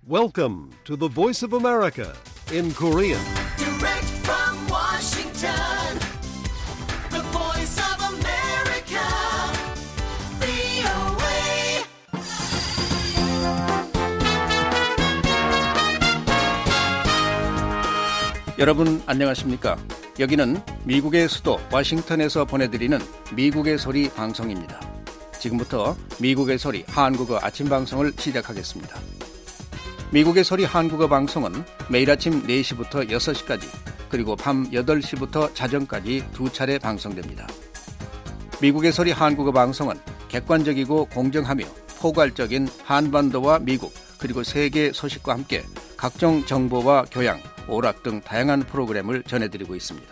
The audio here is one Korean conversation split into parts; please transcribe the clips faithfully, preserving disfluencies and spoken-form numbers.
Welcome to the Voice of America in Korean. Direct from Washington, the Voice of America, 브이오에이. 여러분 안녕하십니까? 여기는 미국의 수도 워싱턴에서 보내드리는 미국의 소리 방송입니다. 지금부터 미국의 소리 한국어 아침 방송을 시작하겠습니다. 미국의 소리 한국어 방송은 매일 아침 네 시부터 여섯 시까지 그리고 밤 여덟 시부터 자정까지 두 차례 방송됩니다. 미국의 소리 한국어 방송은 객관적이고 공정하며 포괄적인 한반도와 미국 그리고 세계 소식과 함께 각종 정보와 교양, 오락 등 다양한 프로그램을 전해드리고 있습니다.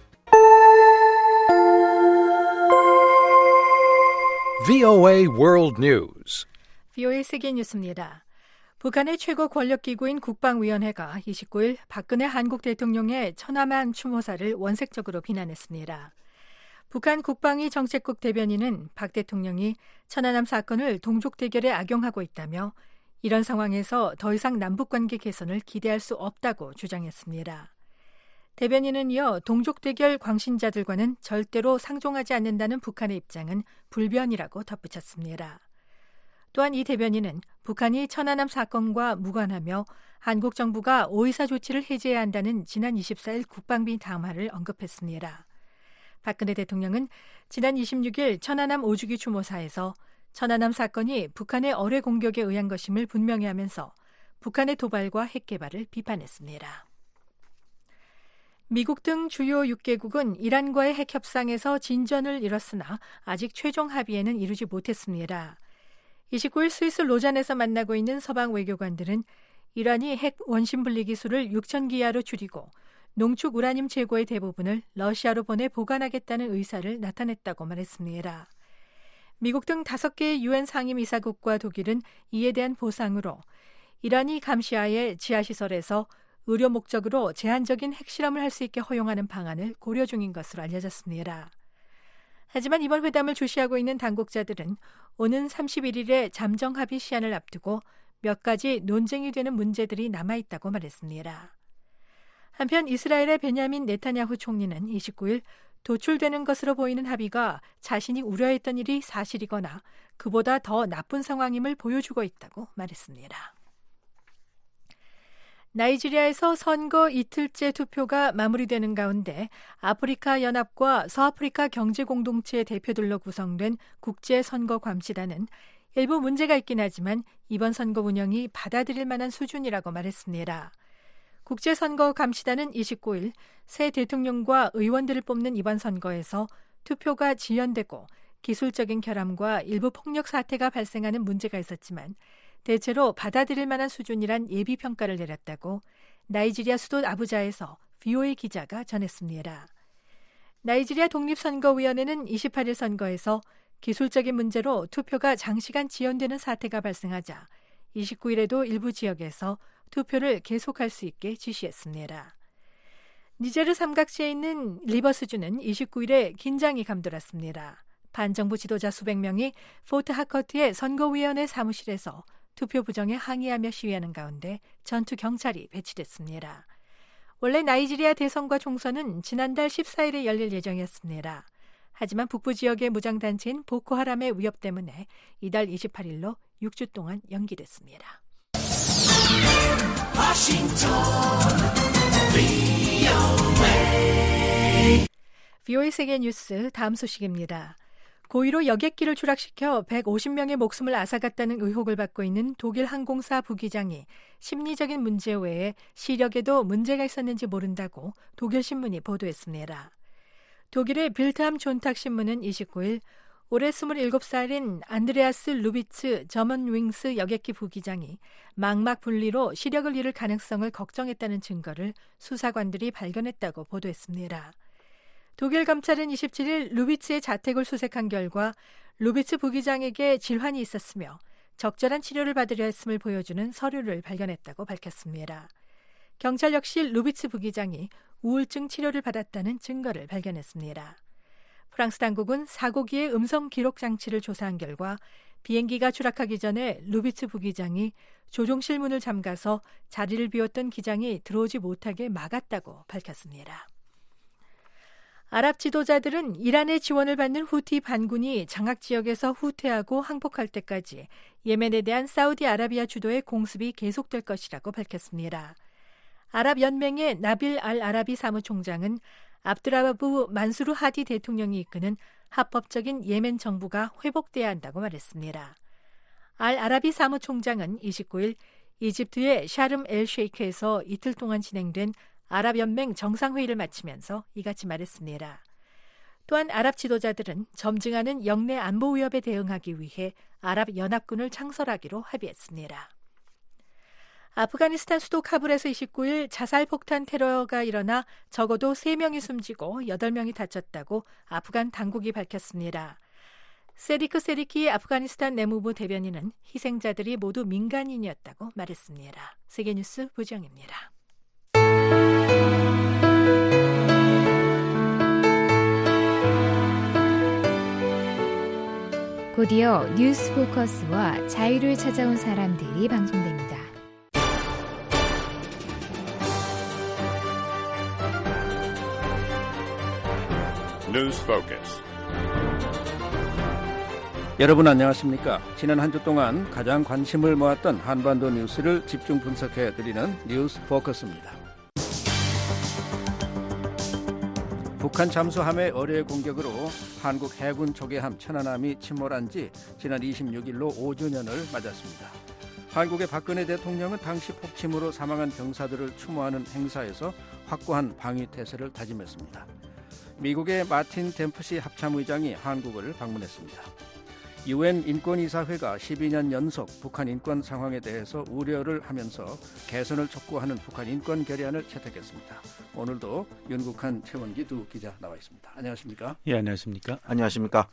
브이오에이 World News. 브이오에이 세계 뉴스입니다. 북한의 최고 권력기구인 국방위원회가 이십구 일 박근혜 한국 대통령의 천안함 추모사를 원색적으로 비난했습니다. 북한 국방위 정책국 대변인은 박 대통령이 천안함 사건을 동족 대결에 악용하고 있다며 이런 상황에서 더 이상 남북관계 개선을 기대할 수 없다고 주장했습니다. 대변인은 이어 동족 대결 광신자들과는 절대로 상종하지 않는다는 북한의 입장은 불변이라고 덧붙였습니다. 또한 이 대변인은 북한이 천안함 사건과 무관하며 한국 정부가 오이사 조치를 해제해야 한다는 지난 이십사 일 국방비 담화를 언급했습니다. 박근혜 대통령은 지난 이십육 일 천안함 오 주기 추모사에서 천안함 사건이 북한의 어뢰 공격에 의한 것임을 분명히 하면서 북한의 도발과 핵 개발을 비판했습니다. 미국 등 주요 육 개국은 이란과의 핵 협상에서 진전을 이뤘으나 아직 최종 합의에는 이르지 못했습니다. 이십구 일 스위스 로잔에서 만나고 있는 서방 외교관들은 이란이 핵 원심 분리 기술을 육천 기하로 줄이고 농축 우라늄 재고의 대부분을 러시아로 보내 보관하겠다는 의사를 나타냈다고 말했습니다. 미국 등 다섯 개의 유엔 상임이사국과 독일은 이에 대한 보상으로 이란이 감시하에 지하시설에서 의료 목적으로 제한적인 핵실험을 할 수 있게 허용하는 방안을 고려 중인 것으로 알려졌습니다. 하지만 이번 회담을 주시하고 있는 당국자들은 오는 삼십일 일에 잠정 합의 시한을 앞두고 몇 가지 논쟁이 되는 문제들이 남아있다고 말했습니다. 한편 이스라엘의 베냐민 네타냐후 총리는 이십구 일 도출되는 것으로 보이는 합의가 자신이 우려했던 일이 사실이거나 그보다 더 나쁜 상황임을 보여주고 있다고 말했습니다. 나이지리아에서 선거 이틀째 투표가 마무리되는 가운데 아프리카 연합과 서아프리카 경제공동체의 대표들로 구성된 국제선거감시단은 일부 문제가 있긴 하지만 이번 선거 운영이 받아들일 만한 수준이라고 말했습니다. 국제선거감시단은 이십구 일 새 대통령과 의원들을 뽑는 이번 선거에서 투표가 지연되고 기술적인 결함과 일부 폭력 사태가 발생하는 문제가 있었지만 대체로 받아들일 만한 수준이란 예비평가를 내렸다고 나이지리아 수도 아부자에서 브이오에이 기자가 전했습니다. 나이지리아 독립선거위원회는 이십팔 일 선거에서 기술적인 문제로 투표가 장시간 지연되는 사태가 발생하자 이십구 일에도 일부 지역에서 투표를 계속할 수 있게 지시했습니다. 니제르 삼각지에 있는 리버스주는 이십구 일에 긴장이 감돌았습니다. 반정부 지도자 수백 명이 포트 하커트의 선거위원회 사무실에서 투표 부정에 항의하며 시위하는 가운데 전투 경찰이 배치됐습니다. 원래 나이지리아 대선과 총선은 지난달 십사 일에 열릴 예정이었습니다. 하지만 북부 지역의 무장단체인 보코하람의 위협 때문에 이달 이십팔 일로 육 주 동안 연기됐습니다. 브이오에이 세계 뉴스 다음 소식입니다. 고의로 여객기를 추락시켜 백오십 명의 목숨을 앗아갔다는 의혹을 받고 있는 독일 항공사 부기장이 심리적인 문제 외에 시력에도 문제가 있었는지 모른다고 독일 신문이 보도했습니다. 독일의 빌트함 존탁 신문은 이십구 일 올해 스물일곱 살인 안드레아스 루비츠 저먼윙스 여객기 부기장이 망막 분리로 시력을 잃을 가능성을 걱정했다는 증거를 수사관들이 발견했다고 보도했습니다. 독일 검찰은 이십칠 일 루비츠의 자택을 수색한 결과 루비츠 부기장에게 질환이 있었으며 적절한 치료를 받으려 했음을 보여주는 서류를 발견했다고 밝혔습니다. 경찰 역시 루비츠 부기장이 우울증 치료를 받았다는 증거를 발견했습니다. 프랑스 당국은 사고기의 음성 기록 장치를 조사한 결과 비행기가 추락하기 전에 루비츠 부기장이 조종실 문을 잠가서 자리를 비웠던 기장이 들어오지 못하게 막았다고 밝혔습니다. 아랍 지도자들은 이란의 지원을 받는 후티 반군이 장악 지역에서 후퇴하고 항복할 때까지 예멘에 대한 사우디아라비아 주도의 공습이 계속될 것이라고 밝혔습니다. 아랍연맹의 나빌 알 아라비 사무총장은 압드라부 만수르 하디 대통령이 이끄는 합법적인 예멘 정부가 회복돼야 한다고 말했습니다. 알 아라비 사무총장은 이십구일 이집트의 샤름 엘 셰이크에서 이틀 동안 진행된 아랍연맹 정상회의를 마치면서 이같이 말했습니다. 또한 아랍 지도자들은 점증하는 영내 안보 위협에 대응하기 위해 아랍연합군을 창설하기로 합의했습니다. 아프가니스탄 수도 카불에서 이십구일 자살폭탄 테러가 일어나 적어도 세 명이 숨지고 여덟 명이 다쳤다고 아프간 당국이 밝혔습니다. 세리크 세리키 아프가니스탄 내무부 대변인은 희생자들이 모두 민간인이었다고 말했습니다. 세계뉴스 부정입니다. 곧이어 뉴스 포커스와 자유를 찾아온 사람들이 방송됩니다. 뉴스 포커스. 여러분 안녕하십니까? 지난 한 주 동안 가장 관심을 모았던 한반도 뉴스를 집중 분석해드리는 뉴스 포커스입니다. 북한 잠수함의 어뢰 공격으로 한국 해군 조개함 천안함이 침몰한 지 지난 이십육일로 오 주년을 맞았습니다. 한국의 박근혜 대통령은 당시 폭침으로 사망한 병사들을 추모하는 행사에서 확고한 방위 태세를 다짐했습니다. 미국의 마틴 댐프시 합참의장이 한국을 방문했습니다. 유엔 인권이사회가 십이 년 연속 북한 인권 상황에 대해서 우려를 하면서 개선을 촉구하는 북한 인권 결의안을 채택했습니다. 오늘도 윤국한 최원기 두 기자 나와 있습니다. 안녕하십니까? 예, 안녕하십니까? 안녕하십니까?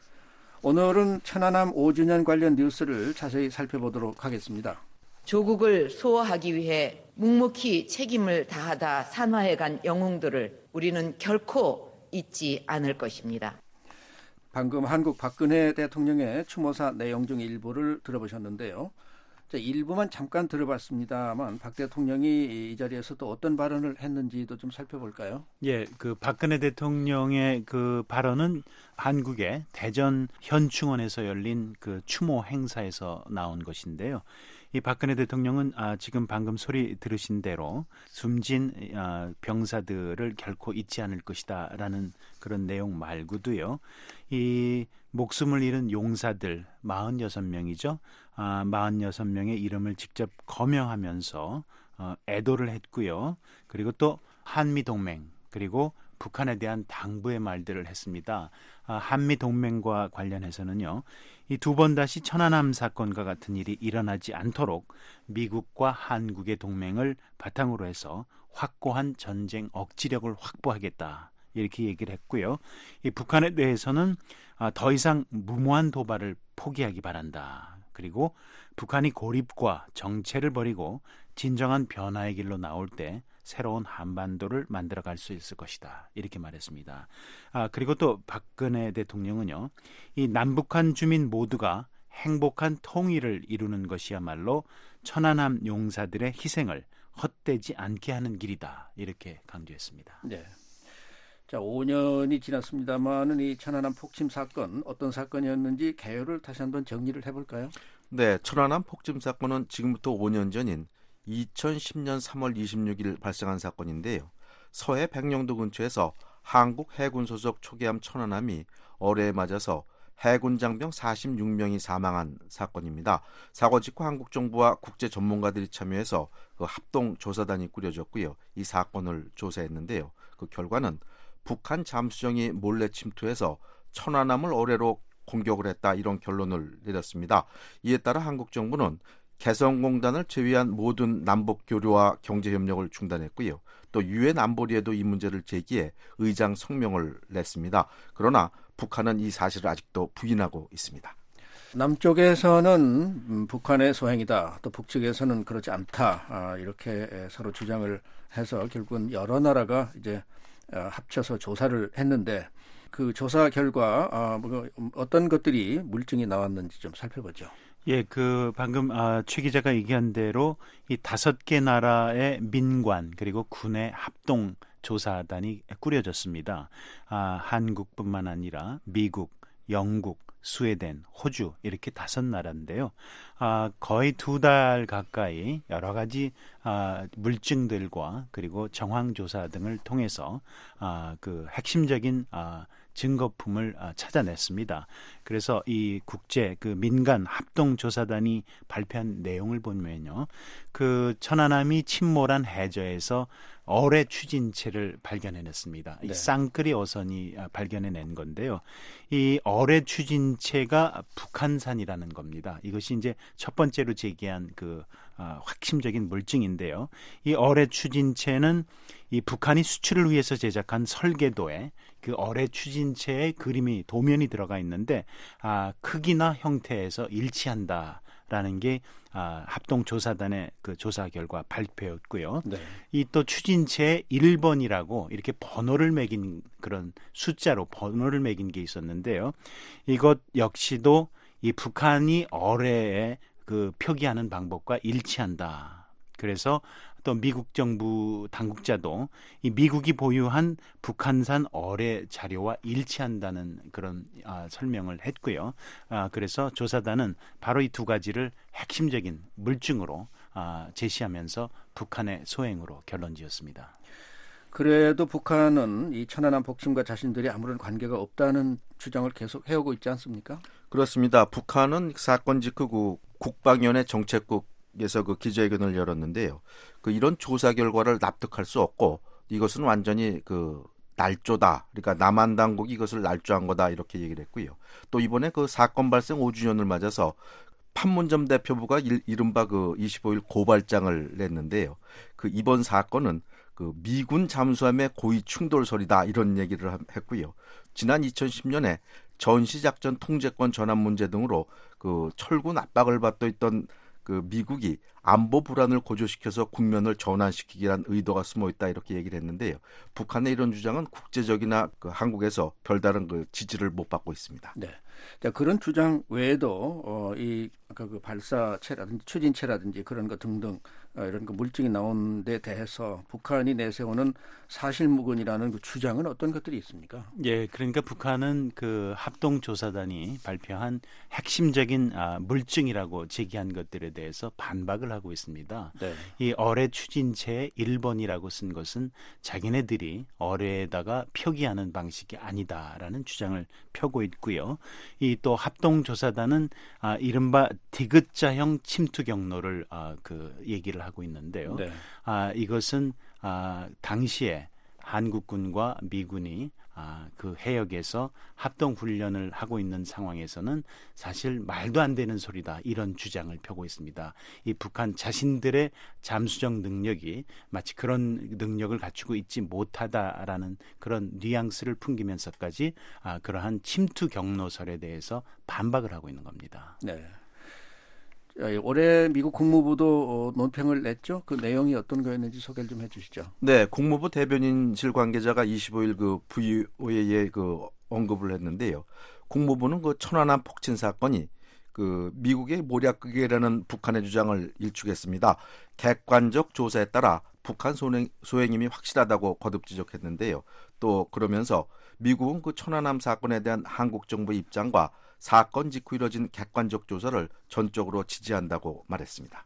오늘은 천안함 오 주년 관련 뉴스를 자세히 살펴보도록 하겠습니다. 조국을 수호하기 위해 묵묵히 책임을 다하다 산화해간 영웅들을 우리는 결코 잊지 않을 것입니다. 방금 한국 박근혜 대통령의 추모사 내용 중 일부를 들어보셨는데요. 일부만 잠깐 들어봤습니다만 박 대통령이 이 자리에서 또 어떤 발언을 했는지도 좀 살펴볼까요? 예, 그 박근혜 대통령의 그 발언은 한국의 대전 현충원에서 열린 그 추모 행사에서 나온 것인데요. 이 박근혜 대통령은 아, 지금 방금 소리 들으신 대로 숨진 아, 병사들을 결코 잊지 않을 것이다라는 그런 내용 말고도요. 이 목숨을 잃은 용사들 사십육 명이죠. 아, 사십육 명의 이름을 직접 거명하면서 어, 애도를 했고요. 그리고 또 한미동맹 그리고 북한에 대한 당부의 말들을 했습니다. 아, 한미동맹과 관련해서는요. 이 두 번 다시 천안함 사건과 같은 일이 일어나지 않도록 미국과 한국의 동맹을 바탕으로 해서 확고한 전쟁 억지력을 확보하겠다. 이렇게 얘기를 했고요. 이 북한에 대해서는 아, 더 이상 무모한 도발을 포기하기 바란다. 그리고 북한이 고립과 정체를 버리고 진정한 변화의 길로 나올 때 새로운 한반도를 만들어갈 수 있을 것이다. 이렇게 말했습니다. 아, 그리고 또 박근혜 대통령은요. 이 남북한 주민 모두가 행복한 통일을 이루는 것이야말로 천안함 용사들의 희생을 헛되지 않게 하는 길이다. 이렇게 강조했습니다. 네. 자, 오 년이 지났습니다만은 이 천안함 폭침 사건 어떤 사건이었는지 개요를 다시 한번 정리를 해볼까요? 네, 천안함 폭침 사건은 지금부터 오 년 전인 이천십 년 삼월 이십육일 발생한 사건인데요. 서해 백령도 근처에서 한국 해군 소속 초계함 천안함이 어뢰에 맞아서 해군 장병 사십육 명이 사망한 사건입니다. 사고 직후 한국 정부와 국제 전문가들이 참여해서 그 합동 조사단이 꾸려졌고요. 이 사건을 조사했는데요. 그 결과는 북한 잠수정이 몰래 침투해서 천안함을 어뢰로 공격을 했다 이런 결론을 내렸습니다. 이에 따라 한국 정부는 개성공단을 제외한 모든 남북 교류와 경제 협력을 중단했고요. 또 유엔 안보리에도 이 문제를 제기해 의장 성명을 냈습니다. 그러나 북한은 이 사실을 아직도 부인하고 있습니다. 남쪽에서는 북한의 소행이다. 또 북측에서는 그렇지 않다. 이렇게 서로 주장을 해서 결국은 여러 나라가 이제 합쳐서 조사를 했는데 그 조사 결과 아, 뭐, 어떤 것들이 물증이 나왔는지 좀 살펴보죠. 예, 그 방금 아, 최 기자가 얘기한 대로 이 다섯 개 나라의 민관 그리고 군의 합동 조사단이 꾸려졌습니다. 아, 한국뿐만 아니라 미국, 영국, 스웨덴, 호주 이렇게 다섯 나라인데요. 아, 거의 두 달 가까이 여러 가지 아, 물증들과 그리고 정황 조사 등을 통해서 아, 그 핵심적인 아, 증거품을 아, 찾아냈습니다. 그래서 이 국제 그 민간 합동 조사단이 발표한 내용을 보면요, 그 천안함이 침몰한 해저에서 어뢰 추진체를 발견해냈습니다. 네. 이 쌍끌이 어선이 발견해낸 건데요. 이 어뢰 추진체가 북한산이라는 겁니다. 이것이 이제 첫 번째로 제기한 그 어, 핵심적인 물증인데요. 이 어뢰 추진체는 이 북한이 수출을 위해서 제작한 설계도에 그 어뢰 추진체의 그림이 도면이 들어가 있는데 아, 크기나 형태에서 일치한다라는 게 아, 합동조사단의 그 조사 결과 발표였고요. 네. 이 또 추진체의 일 번이라고 이렇게 번호를 매긴 그런 숫자로 번호를 매긴 게 있었는데요. 이것 역시도 이 북한이 어뢰에 그 표기하는 방법과 일치한다. 그래서 또 미국 정부 당국자도 이 미국이 보유한 북한산 어뢰 자료와 일치한다는 그런 아, 설명을 했고요. 아, 그래서 조사단은 바로 이 두 가지를 핵심적인 물증으로 아, 제시하면서 북한의 소행으로 결론지었습니다. 그래도 북한은 이 천안함 폭침과 자신들이 아무런 관계가 없다는 주장을 계속 해오고 있지 않습니까? 그렇습니다. 북한은 사건 직후 국방위원회 정책국에서 그 기자회견을 열었는데요. 그 이런 조사 결과를 납득할 수 없고 이것은 완전히 그 날조다. 그러니까 남한 당국이 이것을 날조한 거다 이렇게 얘기를 했고요. 또 이번에 그 사건 발생 오 주년을 맞아서 판문점 대표부가 일, 이른바 그 이십오 일 고발장을 냈는데요. 그 이번 사건은 그 미군 잠수함의 고의 충돌설이다 이런 얘기를 했고요. 지난 이천십 년에 전시작전 통제권 전환 문제 등으로 그 철군 압박을 받고 있던 그 미국이 안보 불안을 고조시켜서 국면을 전환시키기란 의도가 숨어 있다 이렇게 얘기를 했는데요. 북한의 이런 주장은 국제적이나 그 한국에서 별다른 그 지지를 못 받고 있습니다. 네. 자, 그런 주장 외에도 어, 이 그 발사체라든지 추진체라든지 그런 거 등등 어, 이런 그 물증이 나온 데 대해서 북한이 내세우는 사실무근이라는 그 주장은 어떤 것들이 있습니까? 예, 그러니까 북한은 그 합동조사단이 발표한 핵심적인 아, 물증이라고 제기한 것들에 대해서 반박을 하고 있습니다. 네. 이 어뢰 추진체의 일 번이라고 쓴 것은 자기네들이 어뢰에다가 표기하는 방식이 아니다라는 주장을 펴고 있고요. 이 또 합동조사단은 아, 이른바 디귿자형 침투 경로를 아, 그 얘기를 하고 있는데요. 네. 아, 이것은 아, 당시에 한국군과 미군이 아, 그 해역에서 합동 훈련을 하고 있는 상황에서는 사실 말도 안 되는 소리다 이런 주장을 펴고 있습니다. 이 북한 자신들의 잠수정 능력이 마치 그런 능력을 갖추고 있지 못하다라는 그런 뉘앙스를 풍기면서까지 아, 그러한 침투 경로설에 대해서 반박을 하고 있는 겁니다. 네. 올해 미국 국무부도 논평을 냈죠. 그 내용이 어떤 거였는지 소개를 좀 해주시죠. 네, 국무부 대변인실 관계자가 이십오 일 그 브이오에이에 그 언급을 했는데요. 국무부는 그 천안함 폭침 사건이 그 미국의 모략극이라는 북한의 주장을 일축했습니다. 객관적 조사에 따라 북한 소행, 소행임이 확실하다고 거듭 지적했는데요. 또 그러면서 미국은 그 천안함 사건에 대한 한국 정부의 입장과 사건 직후 이뤄진 객관적 조사를 전적으로 지지한다고 말했습니다.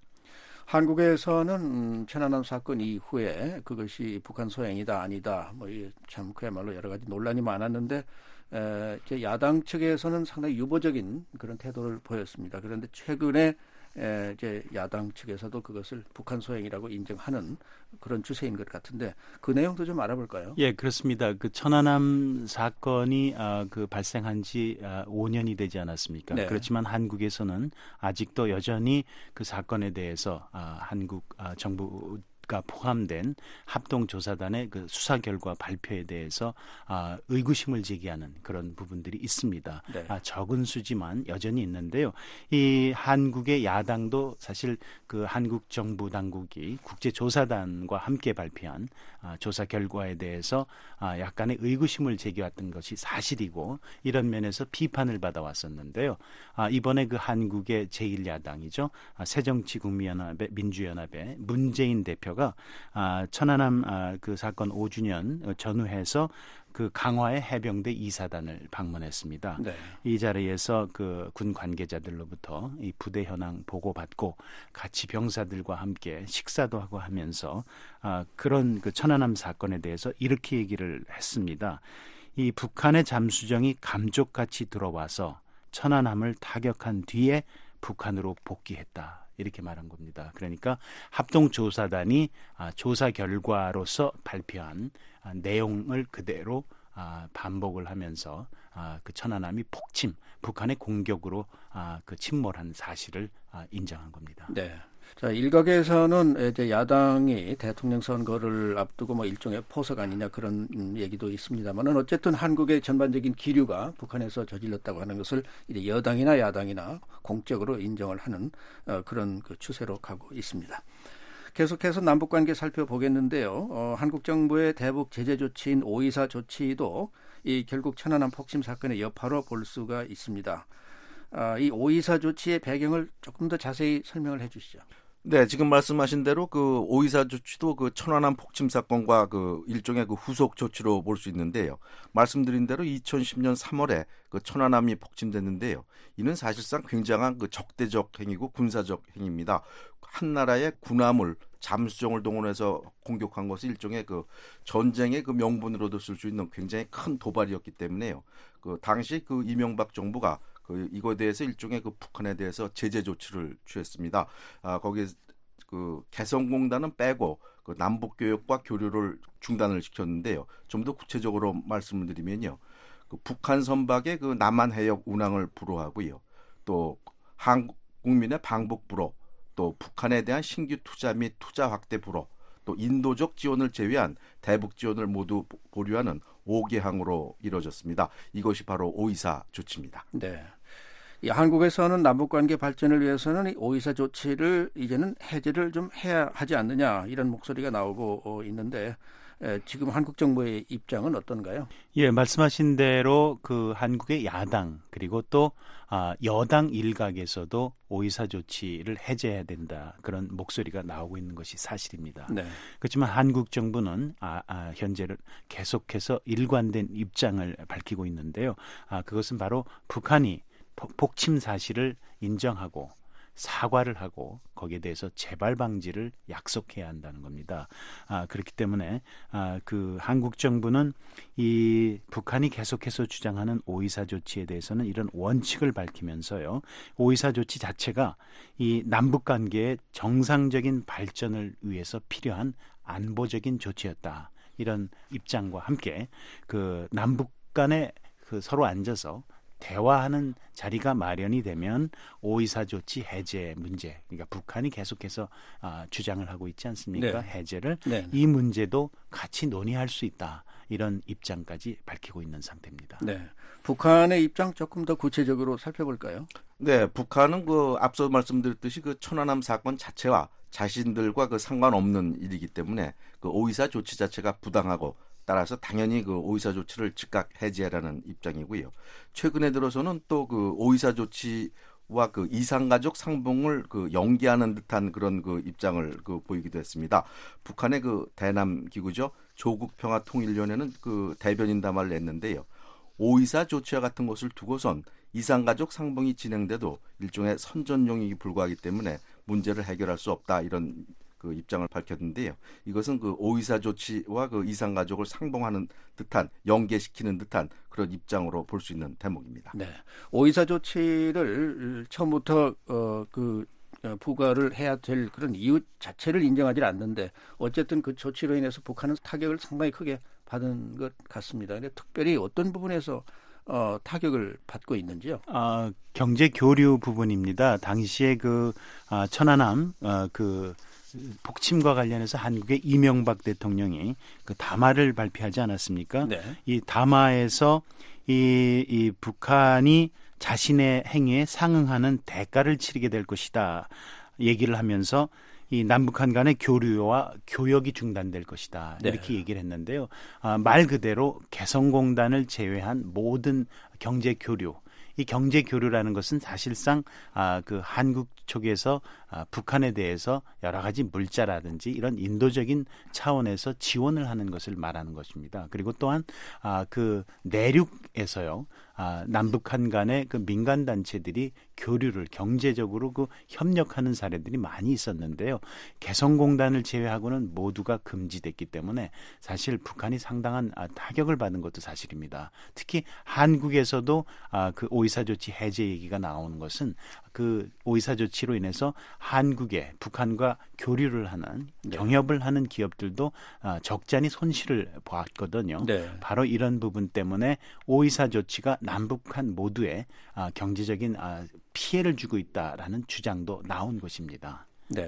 한국에서는 천안함 사건 이후에 그것이 북한 소행이다 아니다 뭐 참 그야말로 여러 가지 논란이 많았는데 에, 이제 야당 측에서는 상당히 유보적인 그런 태도를 보였습니다. 그런데 최근에 에, 이제 야당 측에서도 그것을 북한 소행이라고 인정하는 그런 추세인 것 같은데 그 내용도 좀 알아볼까요? 예, 그렇습니다. 그 천안함 사건이 아, 그 발생한 지 아, 오 년이 되지 않았습니까? 네. 그렇지만 한국에서는 아직도 여전히 그 사건에 대해서 아, 한국 아, 정부 가 포함된 합동조사단의 그 수사 결과 발표에 대해서 아, 의구심을 제기하는 그런 부분들이 있습니다. 네. 아, 적은 수지만 여전히 있는데요. 이 한국의 야당도 사실 그 한국 정부 당국이 국제조사단과 함께 발표한 아, 조사 결과에 대해서 아, 약간의 의구심을 제기했던 것이 사실이고 이런 면에서 비판을 받아왔었는데요. 아, 이번에 그 한국의 제일 야당이죠. 아, 새정치국민연합의 민주연합의 문재인 대표가 아, 천안함 아, 그 사건 오 주년 전후해서 그 강화의 해병대 이사단을 방문했습니다. 네. 이 자리에서 그 군 관계자들로부터 이 부대 현황 보고받고 같이 병사들과 함께 식사도 하고 하면서 아, 그런 그 천안함 사건에 대해서 이렇게 얘기를 했습니다. 이 북한의 잠수정이 감쪽같이 들어와서 천안함을 타격한 뒤에 북한으로 복귀했다. 이렇게 말한 겁니다. 그러니까 합동조사단이 아, 조사 결과로서 발표한 아, 내용을 그대로 아, 반복을 하면서 아, 그 천안함이 폭침, 북한의 공격으로 아, 그 침몰한 사실을 아, 인정한 겁니다. 네. 자, 일각에서는 이제 야당이 대통령 선거를 앞두고 뭐 일종의 포석 아니냐 그런 얘기도 있습니다만은 어쨌든 한국의 전반적인 기류가 북한에서 저질렀다고 하는 것을 이제 여당이나 야당이나 공적으로 인정을 하는 어, 그런 그 추세로 가고 있습니다. 계속해서 남북관계 살펴보겠는데요. 어, 한국 정부의 대북 제재 조치인 오이사 조치도 이 결국 천안함 폭침 사건의 여파로 볼 수가 있습니다. 아, 이 오이사 조치의 배경을 조금 더 자세히 설명을 해주시죠. 네, 지금 말씀하신 대로 그 오이사 조치도 그 천안함 폭침 사건과 그 일종의 그 후속 조치로 볼 수 있는데요. 말씀드린 대로 이천십 년 삼월에 그 천안함이 폭침됐는데요. 이는 사실상 굉장한 그 적대적 행위고 군사적 행위입니다. 한 나라의 군함을 잠수정을 동원해서 공격한 것이 일종의 그 전쟁의 그 명분으로도 쓸 수 있는 굉장히 큰 도발이었기 때문에요. 그 당시 그 이명박 정부가 그 이거에 대해서 일종의 그 북한에 대해서 제재 조치를 취했습니다. 아, 거기에 그 개성공단은 빼고 그 남북 교역과 교류를 중단을 시켰는데요. 좀 더 구체적으로 말씀을 드리면요. 그 북한 선박의 그 남한 해역 운항을 불허하고요. 또 한국 국민의 방북 불허, 또 북한에 대한 신규 투자 및 투자 확대 불허, 또 인도적 지원을 제외한 대북 지원을 모두 보류하는 오 개 항으로 이루어졌습니다. 이것이 바로 오이사 조치입니다. 네. 이 한국에서는 남북관계 발전을 위해서는 이 오이사 조치를 이제는 해제를 좀 해야 하지 않느냐 이런 목소리가 나오고 어, 있는데 에, 지금 한국 정부의 입장은 어떤가요? 예, 말씀하신 대로 그 한국의 야당 그리고 또 아, 여당 일각에서도 오이사 조치를 해제해야 된다 그런 목소리가 나오고 있는 것이 사실입니다. 네. 그렇지만 한국 정부는 아, 아, 현재를 계속해서 일관된 입장을 밝히고 있는데요. 아, 그것은 바로 북한이 폭침 사실을 인정하고 사과를 하고 거기에 대해서 재발 방지를 약속해야 한다는 겁니다. 아, 그렇기 때문에 아, 그 한국 정부는 이 북한이 계속해서 주장하는 오이사 조치에 대해서는 이런 원칙을 밝히면서요. 오이사 조치 자체가 이 남북 관계의 정상적인 발전을 위해서 필요한 안보적인 조치였다. 이런 입장과 함께 그 남북 간에 그 서로 앉아서 대화하는 자리가 마련이 되면 오이사 조치 해제 문제, 그러니까 북한이 계속해서 아, 주장을 하고 있지 않습니까? 네. 해제를 네. 이 문제도 같이 논의할 수 있다. 이런 입장까지 밝히고 있는 상태입니다. 네. 북한의 입장 조금 더 구체적으로 살펴볼까요? 네, 북한은 그 앞서 말씀드렸듯이 그 천안함 사건 자체와 자신들과 그 상관없는 일이기 때문에 그 오이사 조치 자체가 부당하고 따라서 당연히 그 오이사 조치를 즉각 해제하라는 입장이고요. 최근에 들어서는 또 그 오이사 조치와 그 이산가족 상봉을 그 연기하는 듯한 그런 그 입장을 그 보이기도 했습니다. 북한의 그 대남 기구죠. 조국평화통일위원회는 그 대변인 담화를 냈는데요. 오이사 조치와 같은 것을 두고선 이산가족 상봉이 진행돼도 일종의 선전용이기 불과하기 때문에 문제를 해결할 수 없다 이런 그 입장을 밝혔는데요. 이것은 그 오이사 조치와 그 이산가족을 상봉하는 듯한 연계시키는 듯한 그런 입장으로 볼 수 있는 대목입니다. 네, 오이사 조치를 처음부터 어, 그 부과를 해야 될 그런 이유 자체를 인정하지 않는데 어쨌든 그 조치로 인해서 북한은 타격을 상당히 크게 받은 것 같습니다. 근데 특별히 어떤 부분에서 어, 타격을 받고 있는지요? 아, 경제 교류 부분입니다. 당시에 그 아, 천안함 어, 그 폭침과 관련해서 한국의 이명박 대통령이 그 담화를 발표하지 않았습니까? 네. 이 담화에서 이, 이 북한이 자신의 행위에 상응하는 대가를 치르게 될 것이다 얘기를 하면서 이 남북한 간의 교류와 교역이 중단될 것이다. 네. 이렇게 얘기를 했는데요. 아, 말 그대로 개성공단을 제외한 모든 경제 교류, 이 경제 교류라는 것은 사실상 아, 그 한국 쪽에서 아, 북한에 대해서 여러 가지 물자라든지 이런 인도적인 차원에서 지원을 하는 것을 말하는 것입니다. 그리고 또한 아, 그 내륙에서요. 아, 남북한 간의 그 민간 단체들이 교류를 경제적으로 그 협력하는 사례들이 많이 있었는데요. 개성공단을 제외하고는 모두가 금지됐기 때문에 사실 북한이 상당한 아, 타격을 받은 것도 사실입니다. 특히 한국에서도 아, 그 오이사 조치 해제 얘기가 나오는 것은 그 오이사 조치로 인해서 한국에 북한과 교류를 하는 네. 경협을 하는 기업들도 아, 적잖이 손실을 보았거든요. 네. 바로 이런 부분 때문에 오이사 조치가 남북한 모두에 아, 경제적인 아, 피해를 주고 있다라는 주장도 나온 것입니다. 네.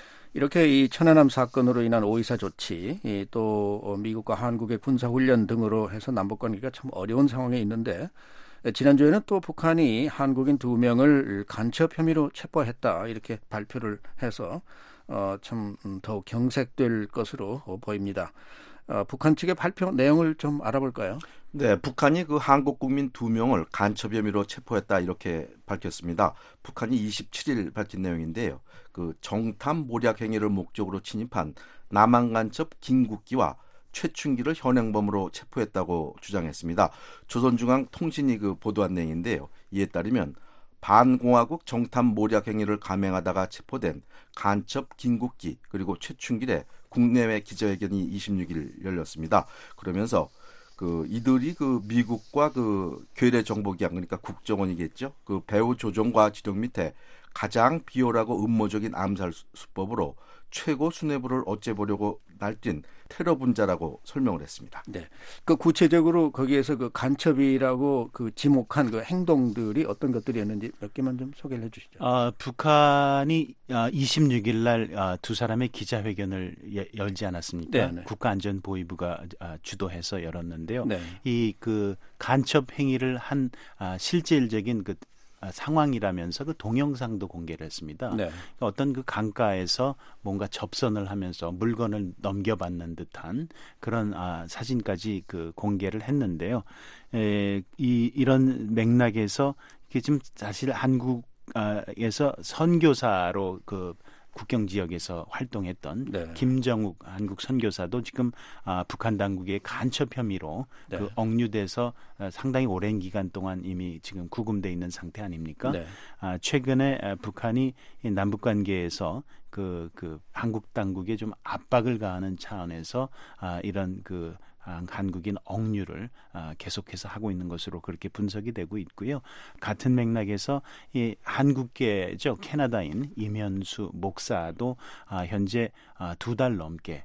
이렇게 이 천안함 사건으로 인한 오이사 조치, 이 또 미국과 한국의 군사훈련 등으로 해서 남북관계가 참 어려운 상황에 있는데 지난주에는 또 북한이 한국인 두 명을 간첩 혐의로 체포했다 이렇게 발표를 해서 어, 참 더욱 경색될 것으로 보입니다. 어, 북한 측의 발표 내용을 좀 알아볼까요? 네, 북한이 그 한국 국민 두 명을 간첩 혐의로 체포했다 이렇게 밝혔습니다. 북한이 이십칠 일 밝힌 내용인데요. 그 정탐 모략 행위를 목적으로 침입한 남한 간첩 김국기와 최춘기를 현행범으로 체포했다고 주장했습니다. 조선중앙통신이 그 보도한 내용인데요. 이에 따르면 반공화국 정탐 모략 행위를 감행하다가 체포된 간첩 김국기 그리고 최춘길의 국내외 기자회견이 이십육 일 열렸습니다. 그러면서 그 이들이 그 미국과 그 괴뢰 정보기관 그러니까 국정원이겠죠. 그 배후 조종과 지령 밑에 가장 비열하고 음모적인 암살 수법으로 최고 수뇌부를 어째보려고 날뛴 테러 분자라고 설명을 했습니다. 네. 그 구체적으로 거기에서 그 간첩이라고 그 지목한 그 행동들이 어떤 것들이었는지 몇 개만 좀 소개를 해 주시죠. 어, 북한이 이십육 일 날 두 사람의 기자회견을 열지 않았습니까? 네네. 국가안전보위부가 주도해서 열었는데요. 네. 이 그 간첩 행위를 한 실질적인 그 상황이라면서 그 동영상도 공개를 했습니다. 네. 어떤 그 강가에서 뭔가 접선을 하면서 물건을 넘겨받는 듯한 그런 아, 사진까지 그 공개를 했는데요. 에, 이 이런 맥락에서 이게 지금 사실 한국에서 선교사로 그 국경 지역에서 활동했던 네. 김정욱 한국 선교사도 지금 아, 북한 당국의 간첩 혐의로 네. 그 억류돼서 아, 상당히 오랜 기간 동안 이미 지금 구금돼 있는 상태 아닙니까? 네. 아, 최근에 아, 북한이 이 남북 관계에서 그, 그 한국 당국에 좀 압박을 가하는 차원에서 아, 이런 그 한국인 억류를 계속해서 하고 있는 것으로 그렇게 분석이 되고 있고요. 같은 맥락에서 이 한국계죠 캐나다인 이면수 목사도 현재 두 달 넘게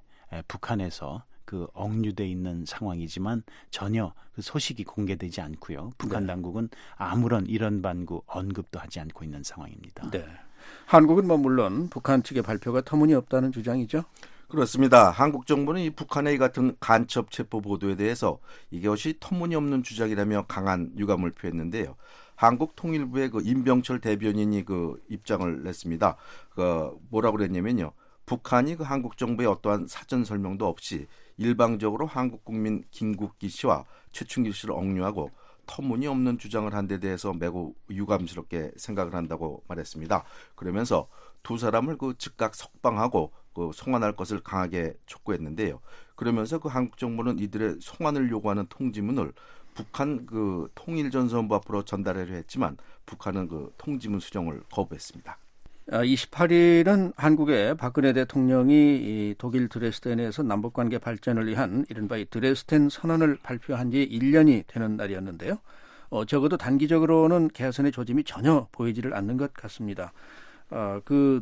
북한에서 그 억류돼 있는 상황이지만 전혀 그 소식이 공개되지 않고요. 북한 네. 당국은 아무런 이런 반구 언급도 하지 않고 있는 상황입니다. 네. 한국은 뭐 물론 북한 측의 발표가 터무니없다는 주장이죠. 그렇습니다. 한국 정부는 이 북한의 이 같은 간첩 체포 보도에 대해서 이것이 터무니없는 주장이라며 강한 유감을 표했는데요. 한국통일부의 그 임병철 대변인이 그 입장을 냈습니다. 그 뭐라고 그랬냐면요. 북한이 그 한국 정부의 어떠한 사전 설명도 없이 일방적으로 한국 국민 김국기 씨와 최춘길 씨를 억류하고 터무니없는 주장을 한 데 대해서 매우 유감스럽게 생각을 한다고 말했습니다. 그러면서 두 사람을 그 즉각 석방하고 그 송환할 것을 강하게 촉구했는데요. 그러면서 그 한국 정부는 이들의 송환을 요구하는 통지문을 북한 그 통일전선부 앞으로 전달하려 했지만 북한은 그 통지문 수정을 거부했습니다. 이십팔 일은 한국의 박근혜 대통령이 이 독일 드레스덴에서 남북관계 발전을 위한 이른바 이 드레스덴 선언을 발표한 지 일 년이 되는 날이었는데요. 어, 적어도 단기적으로는 개선의 조짐이 전혀 보이지를 않는 것 같습니다. 어, 그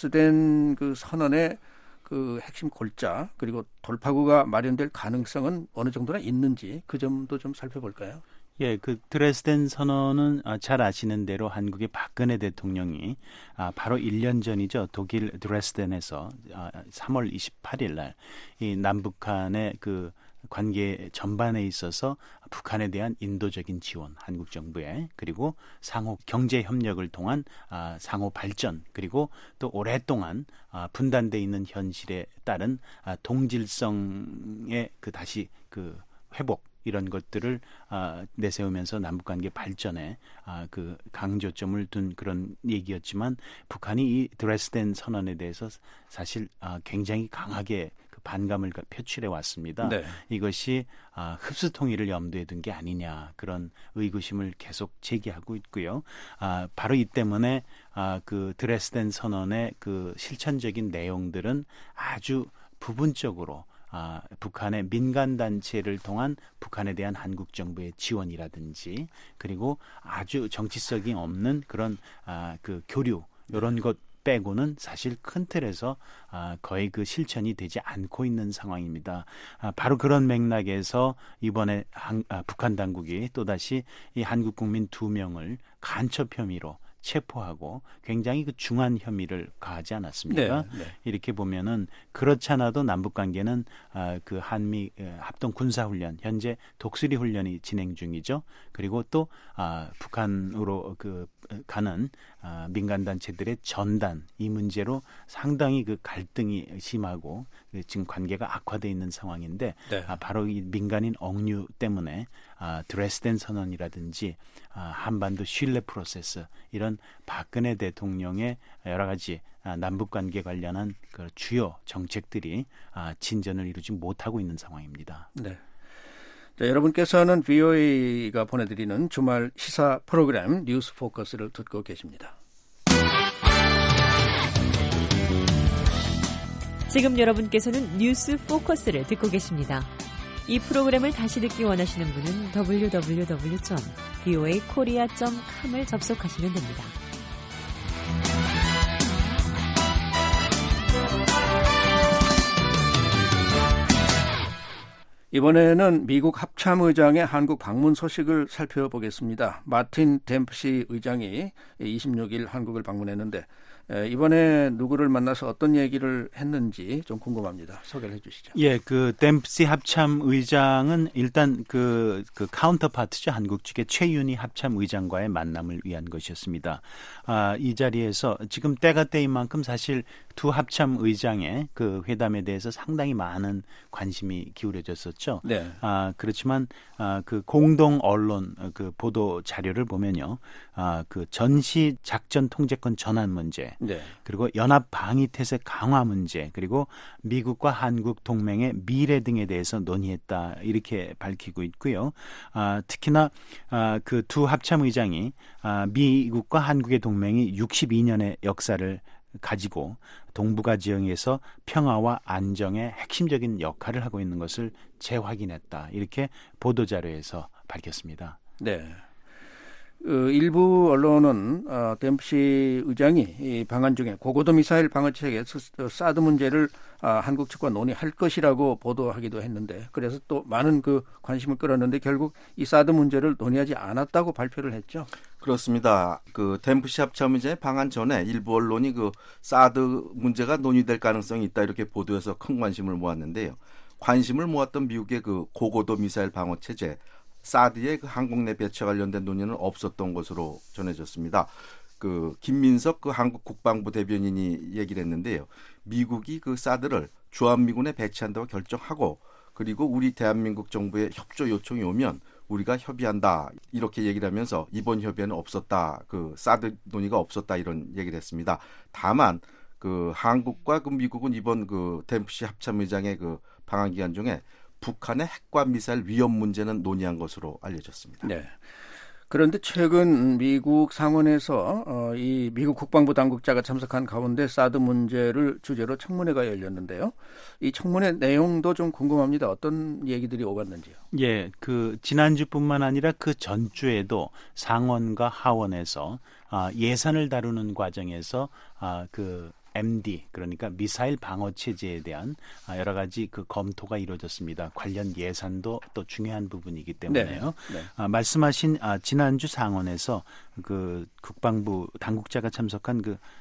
드레스덴 그 선언의 그 핵심 골자 그리고 돌파구가 마련될 가능성은 어느 정도나 있는지 그 점도 좀 살펴볼까요? 예, 그 드레스덴 선언은 잘 아시는 대로 한국의 박근혜 대통령이 바로 일 년 전이죠. 독일 드레스덴에서 삼월 이십팔 일 날 이 남북한의 그 관계 전반에 있어서 북한에 대한 인도적인 지원, 한국 정부의 그리고 상호 경제 협력을 통한 아, 상호 발전 그리고 또 오랫동안 아, 분단돼 있는 현실에 따른 아, 동질성의 그 다시 그 회복 이런 것들을 아, 내세우면서 남북관계 발전에 아, 그 강조점을 둔 그런 얘기였지만 북한이 이 드레스덴 선언에 대해서 사실 아, 굉장히 강하게 그 반감을 표출해 왔습니다. 네. 이것이 아, 흡수 통일을 염두에 둔 게 아니냐 그런 의구심을 계속 제기하고 있고요. 아, 바로 이 때문에 아, 그 드레스덴 선언의 그 실천적인 내용들은 아주 부분적으로 아, 북한의 민간단체를 통한 북한에 대한 한국 정부의 지원이라든지 그리고 아주 정치성이 없는 그런 아, 그 교류 이런 것 빼고는 사실 큰 틀에서 아, 거의 그 실천이 되지 않고 있는 상황입니다. 아, 바로 그런 맥락에서 이번에 한, 아, 북한 당국이 또다시 이 한국 국민 두 명을 간첩 혐의로 체포하고 굉장히 그 중한 혐의를 가하지 않았습니까? 네, 네. 이렇게 보면은 그렇잖아도 남북 관계는 아, 그 한미 합동 군사 훈련 현재 독수리 훈련이 진행 중이죠. 그리고 또 아, 북한으로 그 가는 아, 민간 단체들의 전단 이 문제로 상당히 그 갈등이 심하고 지금 관계가 악화돼 있는 상황인데 네. 아, 바로 이 민간인 억류 때문에 아, 드레스덴 선언이라든지 아, 한반도 신뢰 프로세스 이런 박근혜 대통령의 여러 가지 아, 남북관계 관련한 그 주요 정책들이 아, 진전을 이루지 못하고 있는 상황입니다. 네. 자, 여러분께서는 브이오에이가 보내드리는 주말 시사 프로그램 뉴스 포커스를 듣고 계십니다. 지금 여러분께서는 뉴스 포커스를 듣고 계십니다. 이 프로그램을 다시 듣기 원하시는 분은 더블유 더블유 더블유 점 브이오에이 코리아 점 컴을 접속하시면 됩니다. 이번에는 미국 합참의장의 한국 방문 소식을 살펴보겠습니다. 마틴 댐프시 의장이 이십육 일 한국을 방문했는데 이번에 누구를 만나서 어떤 얘기를 했는지 좀 궁금합니다. 소개를 해주시죠. 예, 그 댐프시 합참 의장은 일단 그, 그 카운터파트죠. 한국 측의 최윤희 합참 의장과의 만남을 위한 것이었습니다. 아, 이 자리에서 지금 때가 때인 만큼 사실 두 합참 의장의 그 회담에 대해서 상당히 많은 관심이 기울여졌었죠. 네. 아, 그렇지만 아, 그 공동 언론 그 보도 자료를 보면요. 아, 그 전시 작전 통제권 전환 문제, 네. 그리고 연합 방위 태세 강화 문제, 그리고 미국과 한국 동맹의 미래 등에 대해서 논의했다 이렇게 밝히고 있고요. 아, 특히나 아, 그 두 합참 의장이 아, 미국과 한국의 동맹이 육십이 년의 역사를 가지고 동북아 지역에서 평화와 안정의 핵심적인 역할을 하고 있는 것을 재확인했다. 이렇게 보도자료에서 밝혔습니다. 네. 그 일부 언론은 어, 댐프시 의장이 이 방한 중에 고고도 미사일 방어체계 사드 문제를 아, 한국 측과 논의할 것이라고 보도하기도 했는데 그래서 또 많은 그 관심을 끌었는데 결국 이 사드 문제를 논의하지 않았다고 발표를 했죠. 그렇습니다. 그 댐프시 합참의장의 방한 전에 일부 언론이 그 사드 문제가 논의될 가능성이 있다 이렇게 보도해서 큰 관심을 모았는데요. 관심을 모았던 미국의 그 고고도 미사일 방어 체제 사드의 그 한국 내 배치와 관련된 논의는 없었던 것으로 전해졌습니다. 그 김민석 그 한국 국방부 대변인이 얘기를 했는데요. 미국이 그 사드를 주한미군에 배치한다고 결정하고 그리고 우리 대한민국 정부의 협조 요청이 오면 우리가 협의한다 이렇게 얘기를 하면서 이번 협의에는 없었다. 그 사드 논의가 없었다 이런 얘기를 했습니다. 다만 그 한국과 그 미국은 이번 그 댐프시 합참의장의 그 방한 기간 중에 북한의 핵과 미사일 위험 문제는 논의한 것으로 알려졌습니다. 네. 그런데 최근 미국 상원에서 어, 이 미국 국방부 당국자가 참석한 가운데 사드 문제를 주제로 청문회가 열렸는데요. 이 청문회 내용도 좀 궁금합니다. 어떤 얘기들이 오갔는지요? 예, 그 지난주뿐만 아니라 그 전주에도 상원과 하원에서 아, 예산을 다루는 과정에서 아, 그 엠디 그러니까 미사일 방어 체제에 대한 여러 가지 그 검토가 이루어졌습니다. 관련 예산도 또 중요한 부분이기 때문에요. 네, 네. 아, 말씀하신 아, 지난주 상원에서 그 국방부 당국자가 참석한 그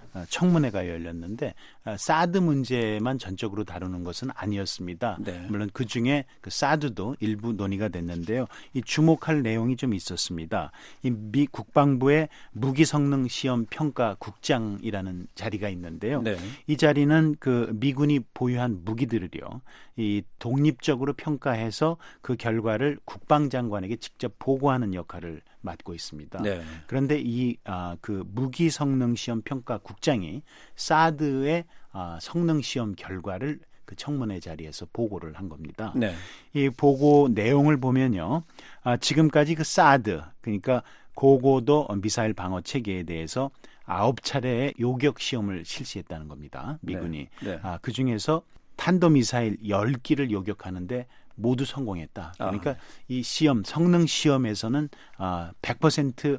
청문회가 열렸는데 사드 문제만 전적으로 다루는 것은 아니었습니다. 네. 물론 그중에 그 사드도 일부 논의가 됐는데요. 이 주목할 내용이 좀 있었습니다. 이 미 국방부의 무기 성능 시험 평가 국장이라는 자리가 있는데요. 네. 이 자리는 그 미군이 보유한 무기들을요, 이 독립적으로 평가해서 그 결과를 국방장관에게 직접 보고하는 역할을 맡고 있습니다. 네. 그런데 이 아, 그 무기 성능 시험 평가 국장이 사드의 아, 성능 시험 결과를 그 청문회 자리에서 보고를 한 겁니다. 네. 이 보고 내용을 보면요, 아, 지금까지 그 사드, 그러니까 고고도 미사일 방어 체계에 대해서 아홉 차례의 요격 시험을 실시했다는 겁니다. 미군이. 네. 네. 아, 그 중에서 탄도미사일 열 기를 요격하는데 모두 성공했다. 그러니까 아. 이 시험, 성능 시험에서는 아, 백 퍼센트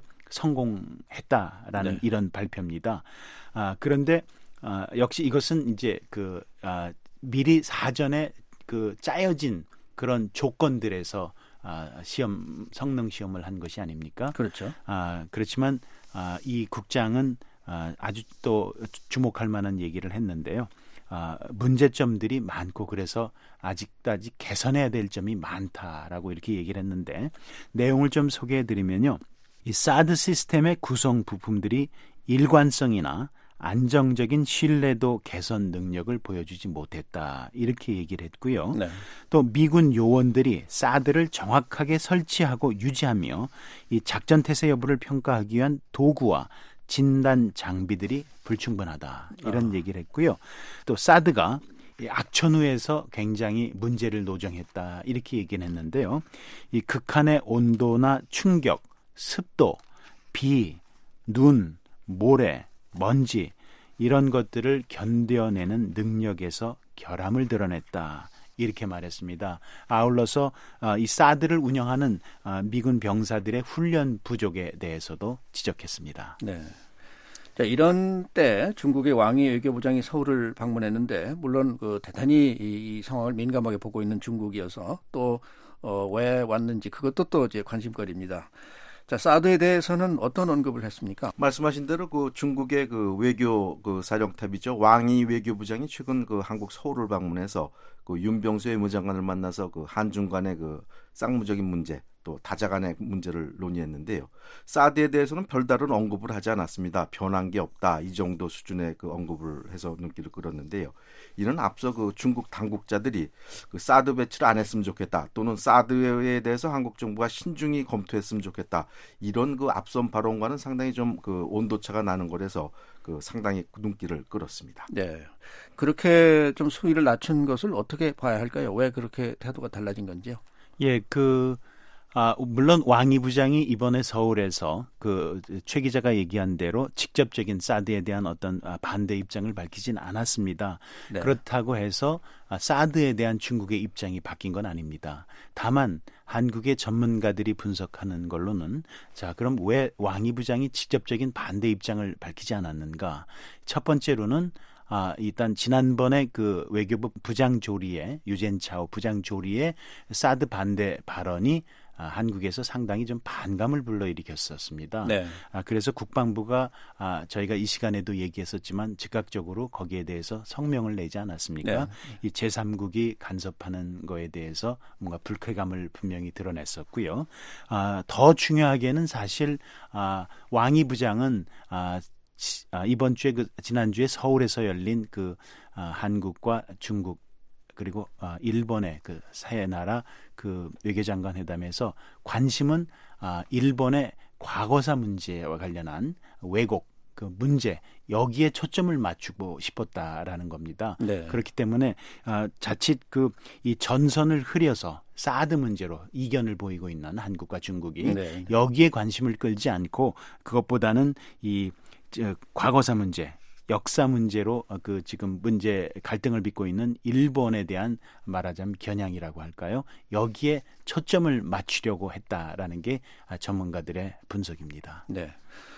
성공했다라는 네. 이런 발표입니다. 아, 그런데 아, 역시 이것은 이제 그 아, 미리 사전에 그 짜여진 그런 조건들에서 아, 시험 성능 시험을 한 것이 아닙니까? 그렇죠. 아, 그렇지만 아, 이 국장은 아, 아주 또 주목할 만한 얘기를 했는데요. 아, 문제점들이 많고 그래서 아직까지 개선해야 될 점이 많다라고 이렇게 얘기를 했는데, 내용을 좀 소개해드리면요. 이 사드 시스템의 구성 부품들이 일관성이나 안정적인 신뢰도 개선 능력을 보여주지 못했다, 이렇게 얘기를 했고요. 네. 또 미군 요원들이 사드를 정확하게 설치하고 유지하며 이 작전 태세 여부를 평가하기 위한 도구와 진단 장비들이 불충분하다, 이런 어. 얘기를 했고요. 또 사드가 악천후에서 굉장히 문제를 노정했다, 이렇게 얘기는 했는데요. 이 극한의 온도나 충격, 습도, 비, 눈, 모래, 먼지, 이런 것들을 견뎌내는 능력에서 결함을 드러냈다, 이렇게 말했습니다. 아울러서 이 사드를 운영하는 미군 병사들의 훈련 부족에 대해서도 지적했습니다. 네. 자, 이런 때 중국의 왕이 외교부장이 서울을 방문했는데, 물론 그 대단히 이 상황을 민감하게 보고 있는 중국이어서 또 어, 왜 왔는지 그것도 또 이제 관심거리입니다. 자, 사드에 대해서는 어떤 언급을 했습니까? 말씀하신 대로 그 중국의 그 외교 그 사령탑이죠. 왕이 외교부장이 최근 그 한국 서울을 방문해서 그 윤병수 외무장관을 만나서 그 한중 간의 그 쌍무적인 문제, 또 다자 간의 문제를 논의했는데요. 사드에 대해서는 별다른 언급을 하지 않았습니다. 변한 게 없다, 이 정도 수준의 그 언급을 해서 눈길을 끌었는데요. 이는 앞서 그 중국 당국자들이 그 사드 배치를 안 했으면 좋겠다, 또는 사드에 대해서 한국 정부가 신중히 검토했으면 좋겠다, 이런 그 앞선 발언과는 상당히 좀 그 온도차가 나는 거라서 그 상당히 눈길을 끌었습니다. 네. 그렇게 좀 수위를 낮춘 것을 어떻게 봐야 할까요? 왜 그렇게 태도가 달라진 건지요? 예, 그 아, 물론 왕이 부장이 이번에 서울에서 그 최 기자가 얘기한 대로 직접적인 사드에 대한 어떤 반대 입장을 밝히진 않았습니다. 네. 그렇다고 해서 사드에 대한 중국의 입장이 바뀐 건 아닙니다. 다만 한국의 전문가들이 분석하는 걸로는, 자, 그럼 왜 왕이 부장이 직접적인 반대 입장을 밝히지 않았는가? 첫 번째로는 아, 일단 지난번에 그 외교부 부장조리에 유젠차오 부장조리에 사드 반대 발언이 아, 한국에서 상당히 좀 반감을 불러일으켰었습니다. 네. 아, 그래서 국방부가 아, 저희가 이 시간에도 얘기했었지만 즉각적으로 거기에 대해서 성명을 내지 않았습니까? 네. 이 제삼국이 간섭하는 거에 대해서 뭔가 불쾌감을 분명히 드러냈었고요. 아, 더 중요하게는 사실 아, 왕이 부장은 아, 아, 이번 주에 그 지난주에 서울에서 열린 그 아, 한국과 중국 그리고 아, 일본의 그 세 나라 그 외교장관 회담에서 관심은 아, 일본의 과거사 문제와 관련한 왜곡 그 문제, 여기에 초점을 맞추고 싶었다라는 겁니다. 네. 그렇기 때문에 아, 자칫 그 이 전선을 흐려서 사드 문제로 이견을 보이고 있는 한국과 중국이 네. 여기에 관심을 끌지 않고 그것보다는 이 저, 과거사 문제, 역사 문제로 그 지금 문제 갈등을 빚고 있는 일본에 대한 말하자면 겨냥이라고 할까요? 여기에 초점을 맞추려고 했다라는 게 전문가들의 분석입니다. 네.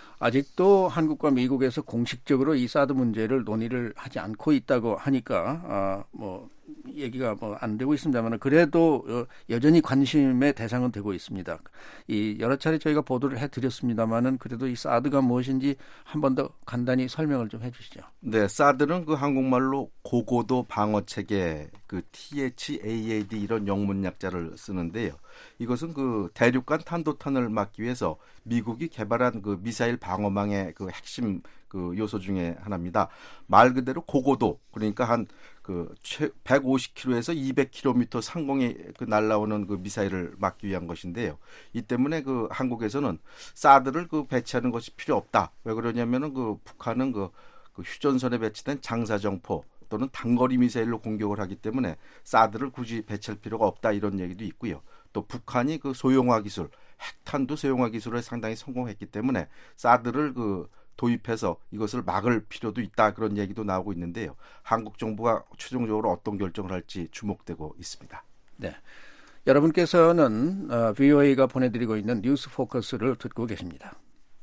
아직도 한국과 미국에서 공식적으로 이 사드 문제를 논의를 하지 않고 있다고 하니까 아, 뭐 얘기가 뭐 안 되고 있습니다만 그래도 여전히 관심의 대상은 되고 있습니다. 이 여러 차례 저희가 보도를 해드렸습니다만은 그래도 이 사드가 무엇인지 한 번 더 간단히 설명을 좀 해주시죠. 네, 사드는 그 한국말로 고고도 방어 체계, 그 티에이치에이에이디 이런 영문 약자를 쓰는데요. 이것은 그 대륙간 탄도탄을 막기 위해서 미국이 개발한 그 미사일 방어망의 그 핵심 그 요소 중에 하나입니다. 말 그대로 고고도, 그러니까 한 그 백오십 킬로미터에서 이백 킬로미터 상공에 그 날아오는 그 미사일을 막기 위한 것인데요. 이 때문에 그 한국에서는 사드를 그 배치하는 것이 필요 없다. 왜 그러냐면은 그 북한은 그, 그 휴전선에 배치된 장사정포 또는 단거리 미사일로 공격을 하기 때문에 사드를 굳이 배치할 필요가 없다, 이런 얘기도 있고요. 또 북한이 그 소형화 기술, 핵탄두 소형화 기술에 상당히 성공했기 때문에 사드를 그 도입해서 이것을 막을 필요도 있다, 그런 얘기도 나오고 있는데요. 한국 정부가 최종적으로 어떤 결정을 할지 주목되고 있습니다. 네, 여러분께서는 어, 브이오에이가 보내드리고 있는 뉴스 포커스를 듣고 계십니다.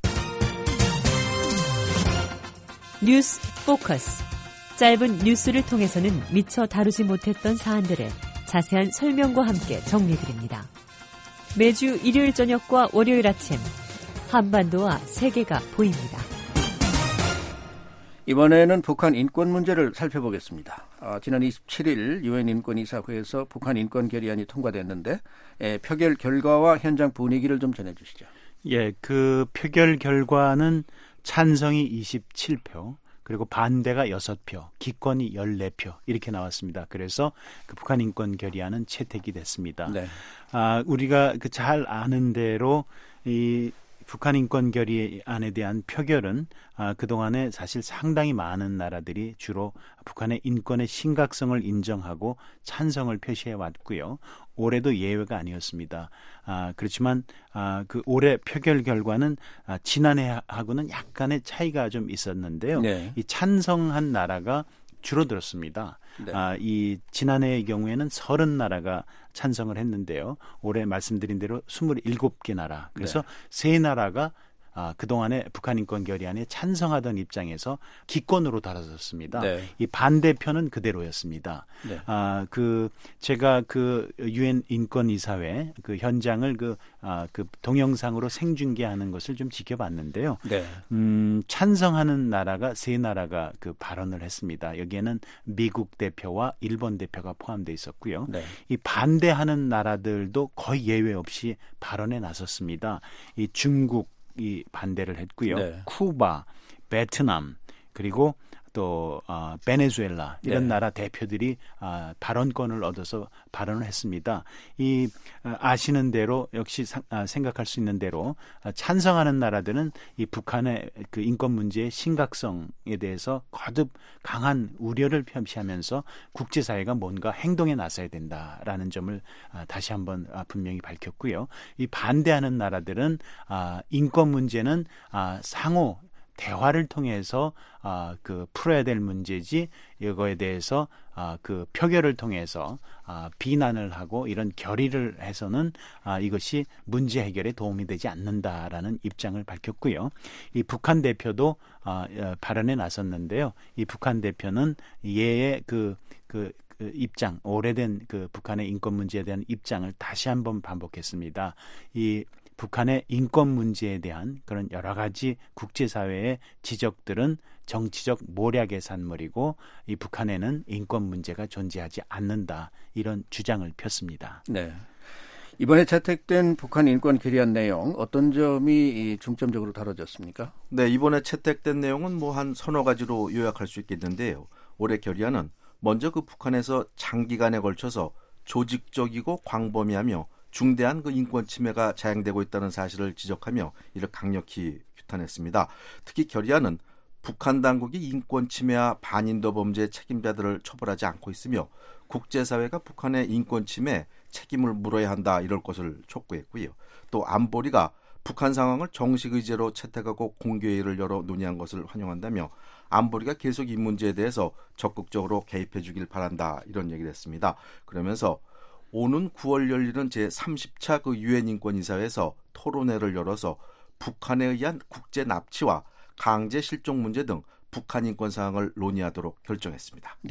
뉴스 포커스. 짧은 뉴스를 통해서는 미처 다루지 못했던 사안들을 자세한 설명과 함께 정리해드립니다. 매주 일요일 저녁과 월요일 아침, 한반도와 세계가 보입니다. 이번에는 북한 인권 문제를 살펴보겠습니다. 어, 지난 이십칠일 유엔 인권이사회에서 북한 인권 결의안이 통과됐는데 에, 표결 결과와 현장 분위기를 좀 전해주시죠. 예, 그 표결 결과는 찬성이 이십칠 표, 그리고 반대가 여섯 표, 기권이 열네 표 이렇게 나왔습니다. 그래서 그 북한 인권 결의안은 채택이 됐습니다. 네. 아, 우리가 그 잘 아는 대로 이 북한 인권 결의안에 대한 표결은 아, 그동안에 사실 상당히 많은 나라들이 주로 북한의 인권의 심각성을 인정하고 찬성을 표시해 왔고요. 올해도 예외가 아니었습니다. 아, 그렇지만 아, 그 올해 표결 결과는 아, 지난해하고는 약간의 차이가 좀 있었는데요. 네. 이 찬성한 나라가 줄어들었습니다. 네. 아, 이 지난해의 경우에는 서른 나라가 찬성을 했는데요. 올해 말씀드린 대로 스물일곱 개 나라. 그래서 네. 세 나라가 아, 그동안에 북한 인권 결의안에 찬성하던 입장에서 기권으로 달아섰습니다. 네. 이 반대표는 그대로였습니다. 네. 아, 그 제가 그 유엔 인권 이사회 그 현장을 그, 아, 그 동영상으로 생중계하는 것을 좀 지켜봤는데요. 네. 음, 찬성하는 나라가 세 나라가 그 발언을 했습니다. 여기에는 미국 대표와 일본 대표가 포함되어 있었고요. 네. 이 반대하는 나라들도 거의 예외 없이 발언에 나섰습니다. 이 중국 이 반대를 했고요. 네. 쿠바, 베트남, 그리고 또 어, 베네수엘라 이런 네. 나라 대표들이 어, 발언권을 얻어서 발언을 했습니다. 이 어, 아시는 대로 역시 사, 아, 생각할 수 있는 대로 아, 찬성하는 나라들은 이 북한의 그 인권 문제의 심각성에 대해서 거듭 강한 우려를 표시하면서 국제사회가 뭔가 행동에 나서야 된다라는 점을 아, 다시 한번 아, 분명히 밝혔고요. 이 반대하는 나라들은 아, 인권 문제는 아, 상호 대화를 통해서 아, 그 풀어야 될 문제지 이거에 대해서 아, 그 표결을 통해서 아, 비난을 하고 이런 결의를 해서는 아, 이것이 문제 해결에 도움이 되지 않는다라는 입장을 밝혔고요. 이 북한 대표도 아, 발언에 나섰는데요. 이 북한 대표는 예의 그, 그 그 입장, 오래된 그 북한의 인권 문제에 대한 입장을 다시 한번 반복했습니다. 이 북한의 인권 문제에 대한 그런 여러 가지 국제사회의 지적들은 정치적 모략의 산물이고 이 북한에는 인권 문제가 존재하지 않는다, 이런 주장을 폈습니다. 네. 이번에 채택된 북한 인권 결의안 내용 어떤 점이 중점적으로 다뤄졌습니까? 네, 이번에 채택된 내용은 뭐 한 서너 가지로 요약할 수 있겠는데요. 올해 결의안은 먼저 그 북한에서 장기간에 걸쳐서 조직적이고 광범위하며 중대한 그 인권 침해가 자행되고 있다는 사실을 지적하며 이를 강력히 규탄했습니다. 특히 결의안은 북한 당국이 인권 침해와 반인도 범죄의 책임자들을 처벌하지 않고 있으며 국제사회가 북한의 인권 침해에 책임을 물어야 한다, 이럴 것을 촉구했고요. 또 안보리가 북한 상황을 정식 의제로 채택하고 공개회의를 열어 논의한 것을 환영한다며 안보리가 계속 이 문제에 대해서 적극적으로 개입해 주길 바란다, 이런 얘기를 했습니다. 그러면서 오는 구월 열리는 제삼십 차 그 유엔 인권이사회에서 토론회를 열어서 북한에 의한 국제 납치와 강제 실종 문제 등 북한 인권 사항을 논의하도록 결정했습니다. 네.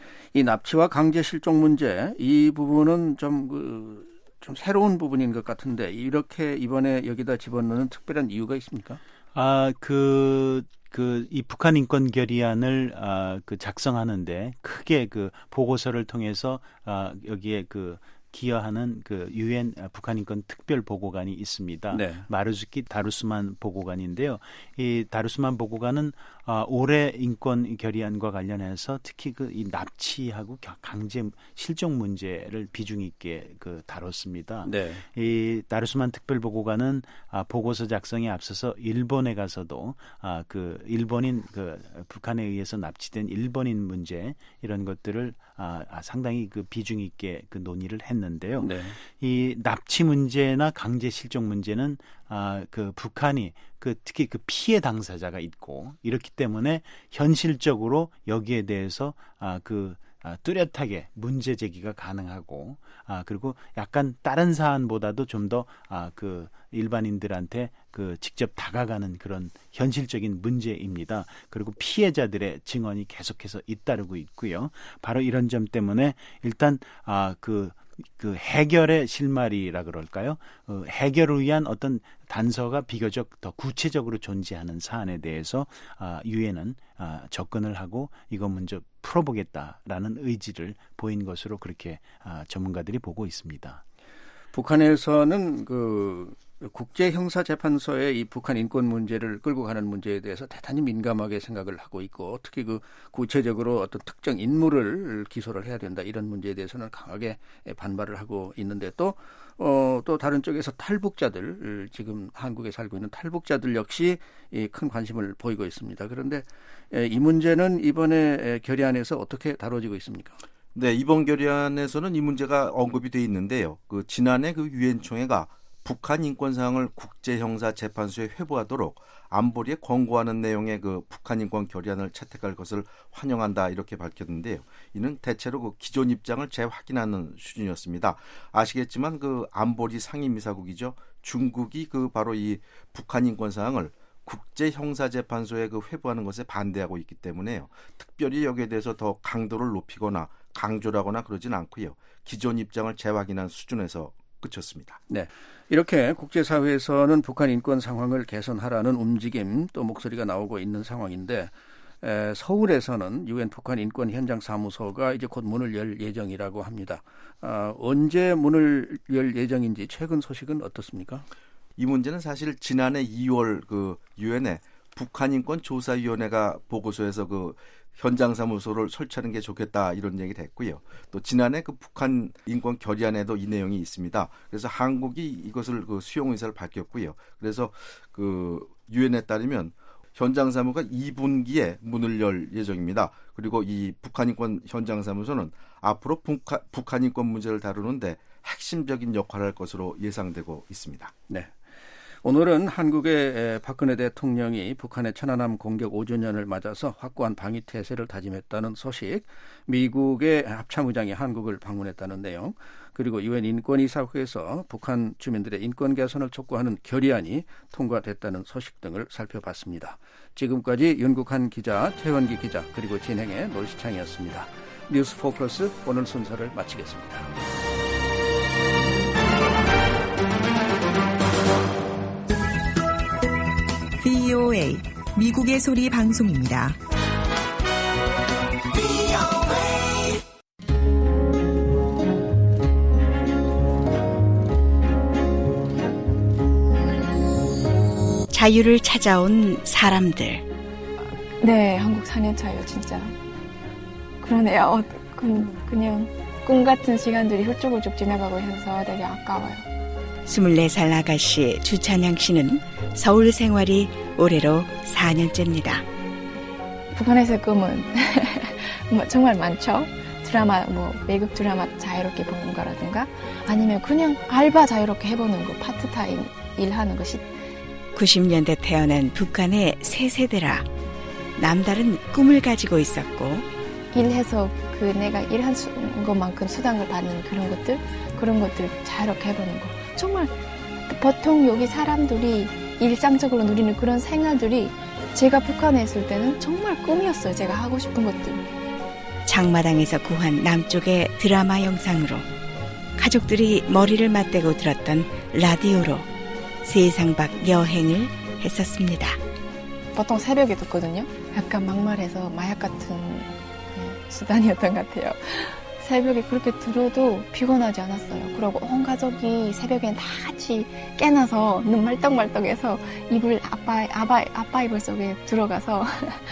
이 납치와 강제 실종 문제 이 부분은 좀, 그, 좀 새로운 부분인 것 같은데 이렇게 이번에 여기다 집어넣는 특별한 이유가 있습니까? 아, 그, 그, 이 북한 인권 결의안을, 아, 그 작성하는데 크게 그 보고서를 통해서, 아, 여기에 그, 기여하는 그 유엔 북한 인권 특별 보고관이 있습니다. 네. 마르주키 다루스만 보고관인데요. 이 다루스만 보고관은 어, 올해 인권 결의안과 관련해서 특히 그 이 납치하고 강제 실종 문제를 비중 있게 그 다뤘습니다. 네. 이 다루스만 특별 보고관은 아, 보고서 작성에 앞서서 일본에 가서도 아, 그 일본인 그 북한에 의해서 납치된 일본인 문제 이런 것들을 아, 상당히 그 비중 있게 그 논의를 했는데요. 네. 이 납치 문제나 강제 실종 문제는 아, 그 북한이 그 특히 그 피해 당사자가 있고 이렇기 때문에 현실적으로 여기에 대해서 아, 그 아, 뚜렷하게 문제 제기가 가능하고 아, 그리고 약간 다른 사안보다도 좀 더 아, 그 일반인들한테 그 직접 다가가는 그런 현실적인 문제입니다. 그리고 피해자들의 증언이 계속해서 잇따르고 있고요. 바로 이런 점 때문에 일단 아, 그 그 해결의 실마리라 그럴까요? 어, 해결을 위한 어떤 단서가 비교적 더 구체적으로 존재하는 사안에 대해서 아, 유엔은 아, 접근을 하고 이거 먼저 풀어보겠다라는 의지를 보인 것으로 그렇게 아, 전문가들이 보고 있습니다. 북한에서는 그 국제형사재판소에 이 북한 인권 문제를 끌고 가는 문제에 대해서 대단히 민감하게 생각을 하고 있고 특히 그 구체적으로 어떤 특정 인물을 기소를 해야 된다 이런 문제에 대해서는 강하게 반발을 하고 있는데 또, 어, 또 다른 쪽에서 탈북자들 지금 한국에 살고 있는 탈북자들 역시 큰 관심을 보이고 있습니다. 그런데 이 문제는 이번에 결의안에서 어떻게 다뤄지고 있습니까? 네, 이번 결의안에서는 이 문제가 언급이 돼 있는데요. 그 지난해 그 유엔 총회가 북한 인권 사항을 국제형사재판소에 회부하도록 안보리에 권고하는 내용의 그 북한 인권 결의안을 채택할 것을 환영한다 이렇게 밝혔는데요. 이는 대체로 그 기존 입장을 재확인하는 수준이었습니다. 아시겠지만 그 안보리 상임이사국이죠. 중국이 그 바로 이 북한 인권 사항을 국제형사재판소에 그 회부하는 것에 반대하고 있기 때문에요. 특별히 여기에 대해서 더 강도를 높이거나 강조하거나 그러진 않고요. 기존 입장을 재확인한 수준에서 그쳤습니다. 네, 이렇게 국제사회에서는 북한 인권 상황을 개선하라는 움직임 또 목소리가 나오고 있는 상황인데 에, 서울에서는 유엔 북한 인권 현장 사무소가 이제 곧 문을 열 예정이라고 합니다. 아, 언제 문을 열 예정인지 최근 소식은 어떻습니까? 이 문제는 사실 지난해 이월 그 유엔에 북한 인권 조사위원회가 보고서에서 그 현장 사무소를 설치하는 게 좋겠다 이런 얘기를 했고요. 또 지난해 그 북한 인권 결의안에도 이 내용이 있습니다. 그래서 한국이 이것을 그 수용 의사를 밝혔고요. 그래서 그 유엔에 따르면 현장 사무가 이 분기에 문을 열 예정입니다. 그리고 이 북한 인권 현장 사무소는 앞으로 북한, 북한 인권 문제를 다루는데 핵심적인 역할을 할 것으로 예상되고 있습니다. 네. 오늘은 한국의 박근혜 대통령이 북한의 천안함 공격 오 주년을 맞아서 확고한 방위 태세를 다짐했다는 소식, 미국의 합참의장이 한국을 방문했다는 내용, 그리고 유엔 인권이사회에서 북한 주민들의 인권 개선을 촉구하는 결의안이 통과됐다는 소식 등을 살펴봤습니다. 지금까지 윤국한 기자, 최원기 기자, 그리고 진행의 노시창이었습니다. 뉴스 포커스 오늘 순서를 마치겠습니다. 브이오에이 미국의 소리 방송입니다. 자유를 찾아온 사람들. 네, 한국 사 년 차예요, 진짜. 그러네요. 그, 그냥 꿈 같은 시간들이 훌쩍훌쩍 지나가고 있어서 되게 아까워요. 스물네 살 아가씨 주찬양 씨는 서울 생활이 올해로 사 년째입니다. 북한에서의 꿈은 정말 많죠. 드라마, 뭐 외국 드라마 자유롭게 보는 거라든가 아니면 그냥 알바 자유롭게 해보는 거, 파트타임 일하는 것이. 구십 년대 태어난 북한의 세 세대라 남다른 꿈을 가지고 있었고 일해서 그 내가 일한 수, 것만큼 수당을 받는 그런 것들 그런 것들 자유롭게 해보는 거. 정말 보통 여기 사람들이 일상적으로 누리는 그런 생활들이 제가 북한에 있을 때는 정말 꿈이었어요. 제가 하고 싶은 것들. 장마당에서 구한 남쪽의 드라마 영상으로 가족들이 머리를 맞대고 들었던 라디오로 세상 밖 여행을 했었습니다. 보통 새벽에 듣거든요. 약간 막말해서 마약 같은 수단이었던 것 같아요. 새벽에 그렇게 들어도 피곤하지 않았어요. 그리고 온 가족이 새벽엔 다 같이 깨나서 눈 말떡말떡해서 이불 아빠 아빠 아빠 이불 속에 들어가서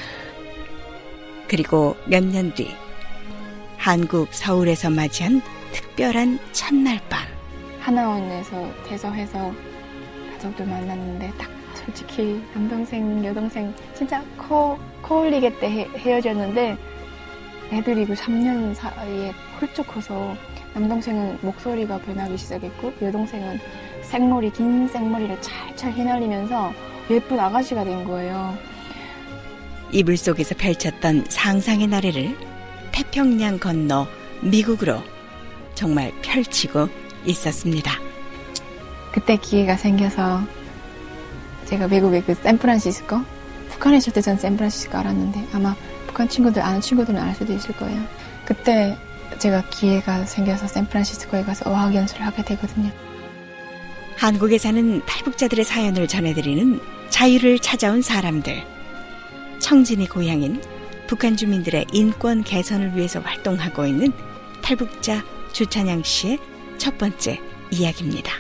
그리고 몇 년 뒤 한국 서울에서 맞이한 특별한 첫날 밤 하나원에서 대서해서 가족들 만났는데 딱 솔직히 남동생 여동생 진짜 코, 코 흘리게 때 헤, 헤어졌는데 애들이 그 삼 년 사이에 훌쩍 커서 남동생은 목소리가 변하기 시작했고 여동생은 생머리 긴 생머리를 찰찰 휘날리면서 예쁜 아가씨가 된 거예요. 이불 속에서 펼쳤던 상상의 나래를 태평양 건너 미국으로 정말 펼치고 있었습니다. 그때 기회가 생겨서 제가 미국의 그 샌프란시스코 북한에 있을 때 전 샌프란시스코 알았는데 아마 북한 친구들 아는 친구들은 알 수도 있을 거예요. 그때 제가 기회가 생겨서 샌프란시스코에 가서 어학연수를 하게 되거든요. 한국에 사는 탈북자들의 사연을 전해드리는 자유를 찾아온 사람들. 청진이 고향인 북한 주민들의 인권 개선을 위해서 활동하고 있는 탈북자 주찬양 씨의 첫 번째 이야기입니다.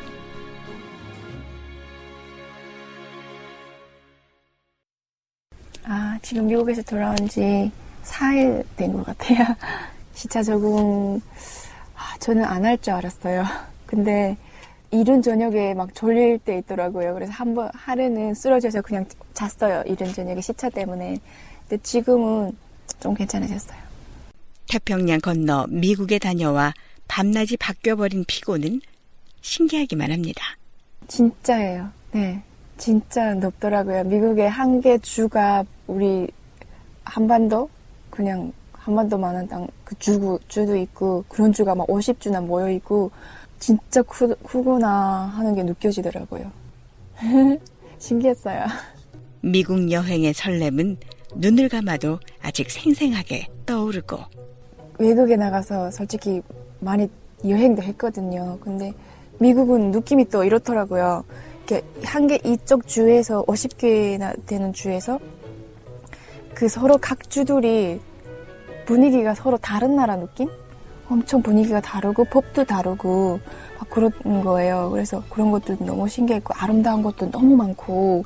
아, 지금 미국에서 돌아온 지 사일 된 것 같아요. 시차 적응, 아, 저는 안 할 줄 알았어요. 근데 이른 저녁에 막 졸릴 때 있더라고요. 그래서 한 번, 하루는 쓰러져서 그냥 잤어요. 이른 저녁에 시차 때문에. 근데 지금은 좀 괜찮아졌어요. 태평양 건너 미국에 다녀와 밤낮이 바뀌어버린 피고는 신기하기만 합니다. 진짜예요. 네. 진짜 높더라고요. 미국의 한 개 주가 우리 한반도 그냥 한반도만한 땅 그 주구 주도 있고 그런 주가 막 오십 주나 모여 있고 진짜 크, 크구나 하는 게 느껴지더라고요. 신기했어요. 미국 여행의 설렘은 눈을 감아도 아직 생생하게 떠오르고 외국에 나가서 솔직히 많이 여행도 했거든요. 근데 미국은 느낌이 또 이렇더라고요. 한 개 이쪽 주에서 오십 개나 되는 주에서 그 서로 각 주들이 분위기가 서로 다른 나라 느낌? 엄청 분위기가 다르고 법도 다르고 막 그런 거예요. 그래서 그런 것도 너무 신기했고 아름다운 것도 너무 많고.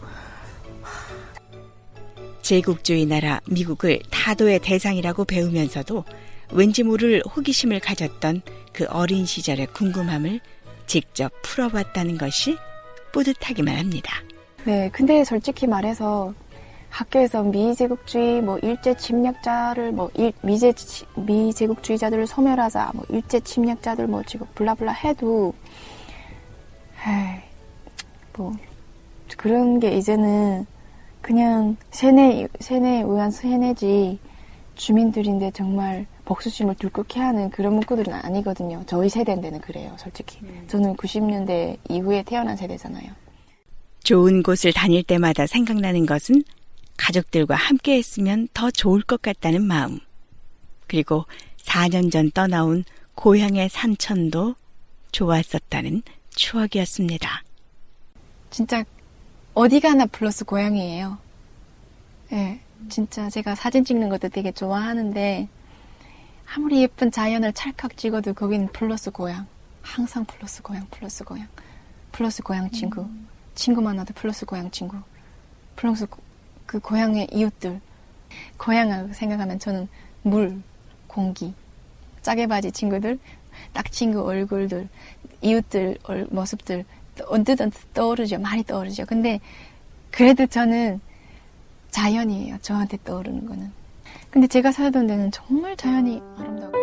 제국주의 나라 미국을 타도의 대상이라고 배우면서도 왠지 모를 호기심을 가졌던 그 어린 시절의 궁금함을 직접 풀어봤다는 것이 뿌듯하기만 합니다. 네, 근데 솔직히 말해서 학교에서 미제국주의, 뭐 일제 침략자를 뭐 일, 미제 미제국주의자들을 소멸하자, 뭐 일제 침략자들 뭐 지금 블라블라 해도, 에이, 뭐 그런 게 이제는 그냥 세뇌 세뇌에 의한 세뇌지 주민들인데 정말 복수심을 들끓게 하는 그런 문구들은 아니거든요. 저희 세대인데는 그래요, 솔직히. 음. 저는 구십 년대 이후에 태어난 세대잖아요. 좋은 곳을 다닐 때마다 생각나는 것은 가족들과 함께 했으면 더 좋을 것 같다는 마음. 그리고 사 년 전 떠나온 고향의 산천도 좋았었다는 추억이었습니다. 진짜 어디 가나 플러스 고향이에요. 예, 네, 진짜 제가 사진 찍는 것도 되게 좋아하는데 아무리 예쁜 자연을 찰칵 찍어도 거긴 플러스 고향. 항상 플러스 고향, 플러스 고향. 플러스 고향 친구. 음. 친구 만나도 플러스 고향 친구. 플러스 고, 그 고향의 이웃들. 고향을 생각하면 저는 물, 공기, 짜게바지 친구들, 딱 친구 얼굴들, 이웃들 얼, 모습들 언뜻 언뜻 떠오르죠. 많이 떠오르죠. 근데 그래도 저는 자연이에요. 저한테 떠오르는 거는. 근데 제가 살던 데는 정말 자연이 아름다워.